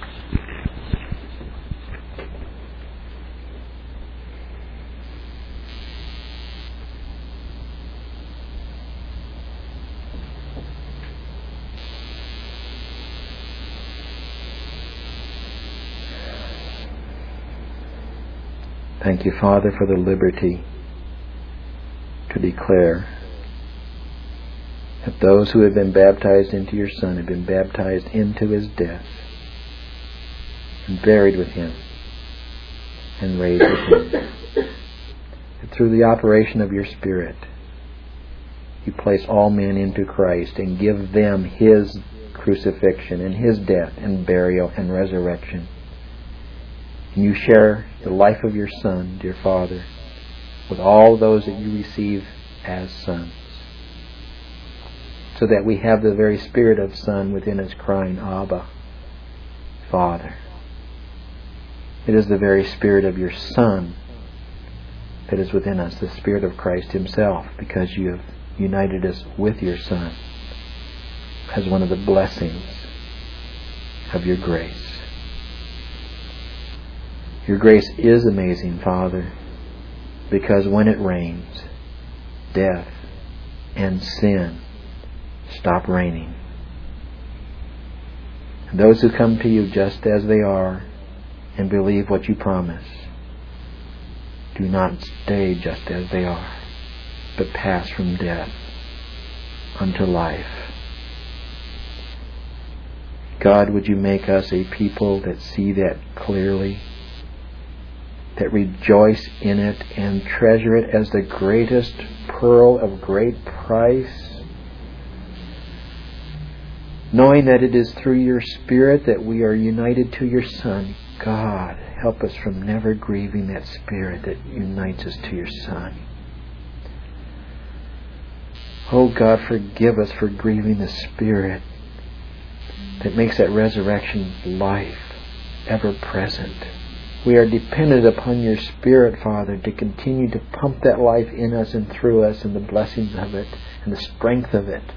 Thank you, Father, for the liberty to declare that those who have been baptized into your Son have been baptized into His death and buried with Him and raised with Him. That through the operation of your Spirit, you place all men into Christ and give them His crucifixion and His death and burial and resurrection. And you share the life of your Son, dear Father, with all those that you receive as sons. So that we have the very spirit of Son within us crying, Abba, Father. It is the very spirit of your Son that is within us, the Spirit of Christ Himself, because you have united us with your Son as one of the blessings of your grace. Your grace is amazing, Father, because when it rains, death and sin stop reigning. And those who come to you just as they are and believe what you promise do not stay just as they are, but pass from death unto life. God, would you make us a people that see that clearly, that rejoice in it and treasure it as the greatest pearl of great price, knowing that it is through your Spirit that we are united to your Son. God, help us from never grieving that Spirit that unites us to your Son. Oh God, forgive us for grieving the Spirit that makes that resurrection life ever present. We are dependent upon your Spirit, Father, to continue to pump that life in us and through us, and the blessings of it and the strength of it.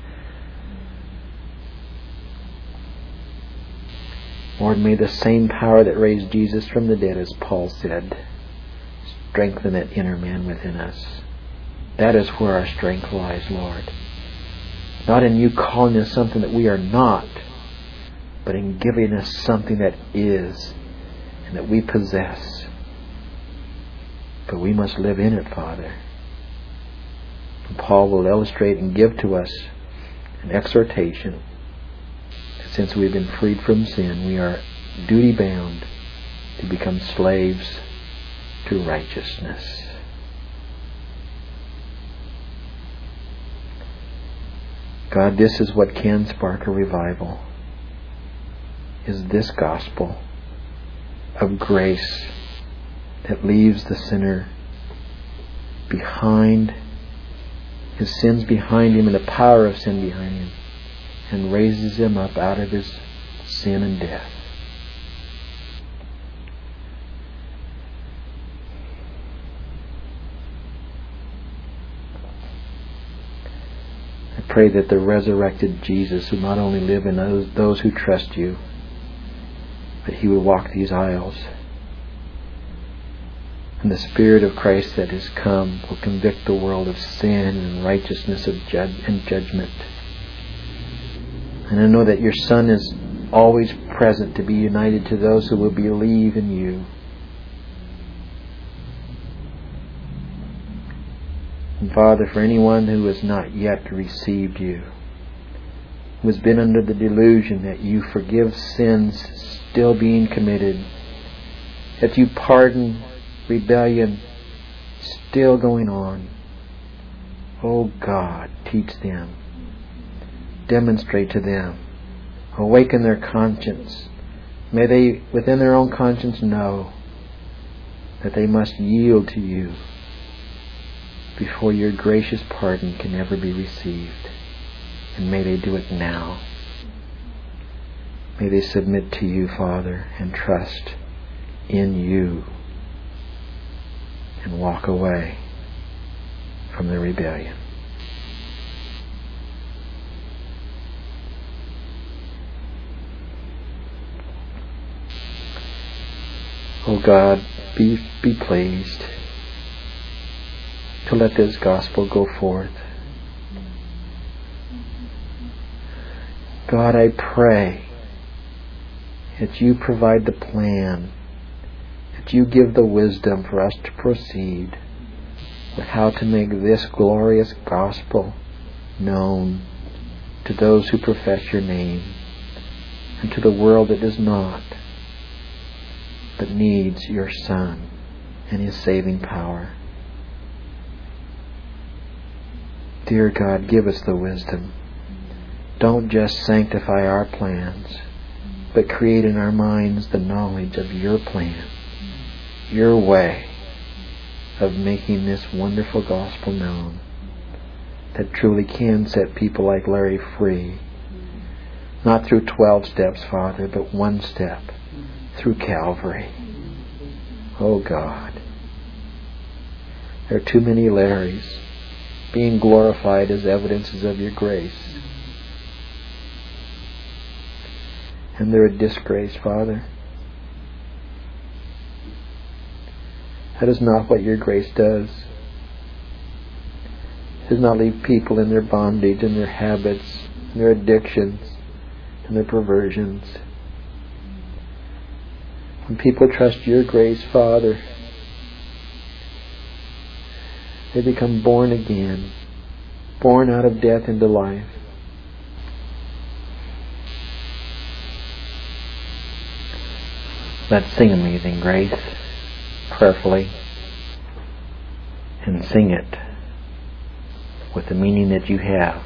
Lord, may the same power that raised Jesus from the dead, as Paul said, strengthen that inner man within us. That is where our strength lies, Lord. Not in you calling us something that we are not, but in giving us something that is and that we possess. But we must live in it, Father. And Paul will illustrate and give to us an exhortation that since we've been freed from sin, we are duty bound to become slaves to righteousness. God, this is what can spark a revival, is this gospel of grace that leaves the sinner behind, his sins behind him and the power of sin behind him, and raises him up out of his sin and death. I pray that the resurrected Jesus will not only live in those who trust you, but He would walk these aisles. And the Spirit of Christ that has come will convict the world of sin and righteousness and judgment. And I know that your Son is always present to be united to those who will believe in you. And Father, for anyone who has not yet received you, who has been under the delusion that you forgive sins still being committed, that you pardon rebellion still going on, oh God, teach them, demonstrate to them, awaken their conscience. May they, within their own conscience, know that they must yield to you before your gracious pardon can ever be received. And may they do it now. May they submit to you, Father, and trust in you, and walk away from the rebellion. Oh God, be pleased to let this gospel go forth. God, I pray that you provide the plan, that you give the wisdom for us to proceed with how to make this glorious gospel known to those who profess your name and to the world that does not, but needs your Son and His saving power. Dear God, give us the wisdom. Don't just sanctify our plans, but create in our minds the knowledge of your plan, your way of making this wonderful gospel known that truly can set people like Larry free. Not through 12 steps, Father, but one step through Calvary. Oh God, there are too many Larrys being glorified as evidences of your grace. And they're a disgrace, Father. That is not what your grace does. It does not leave people in their bondage and their habits and their addictions and their perversions. When people trust your grace, Father, they become born again, born out of death into life. Let's sing Amazing Grace prayerfully, and sing it with the meaning that you have.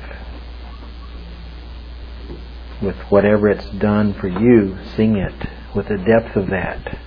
With whatever it's done for you, sing it with the depth of that.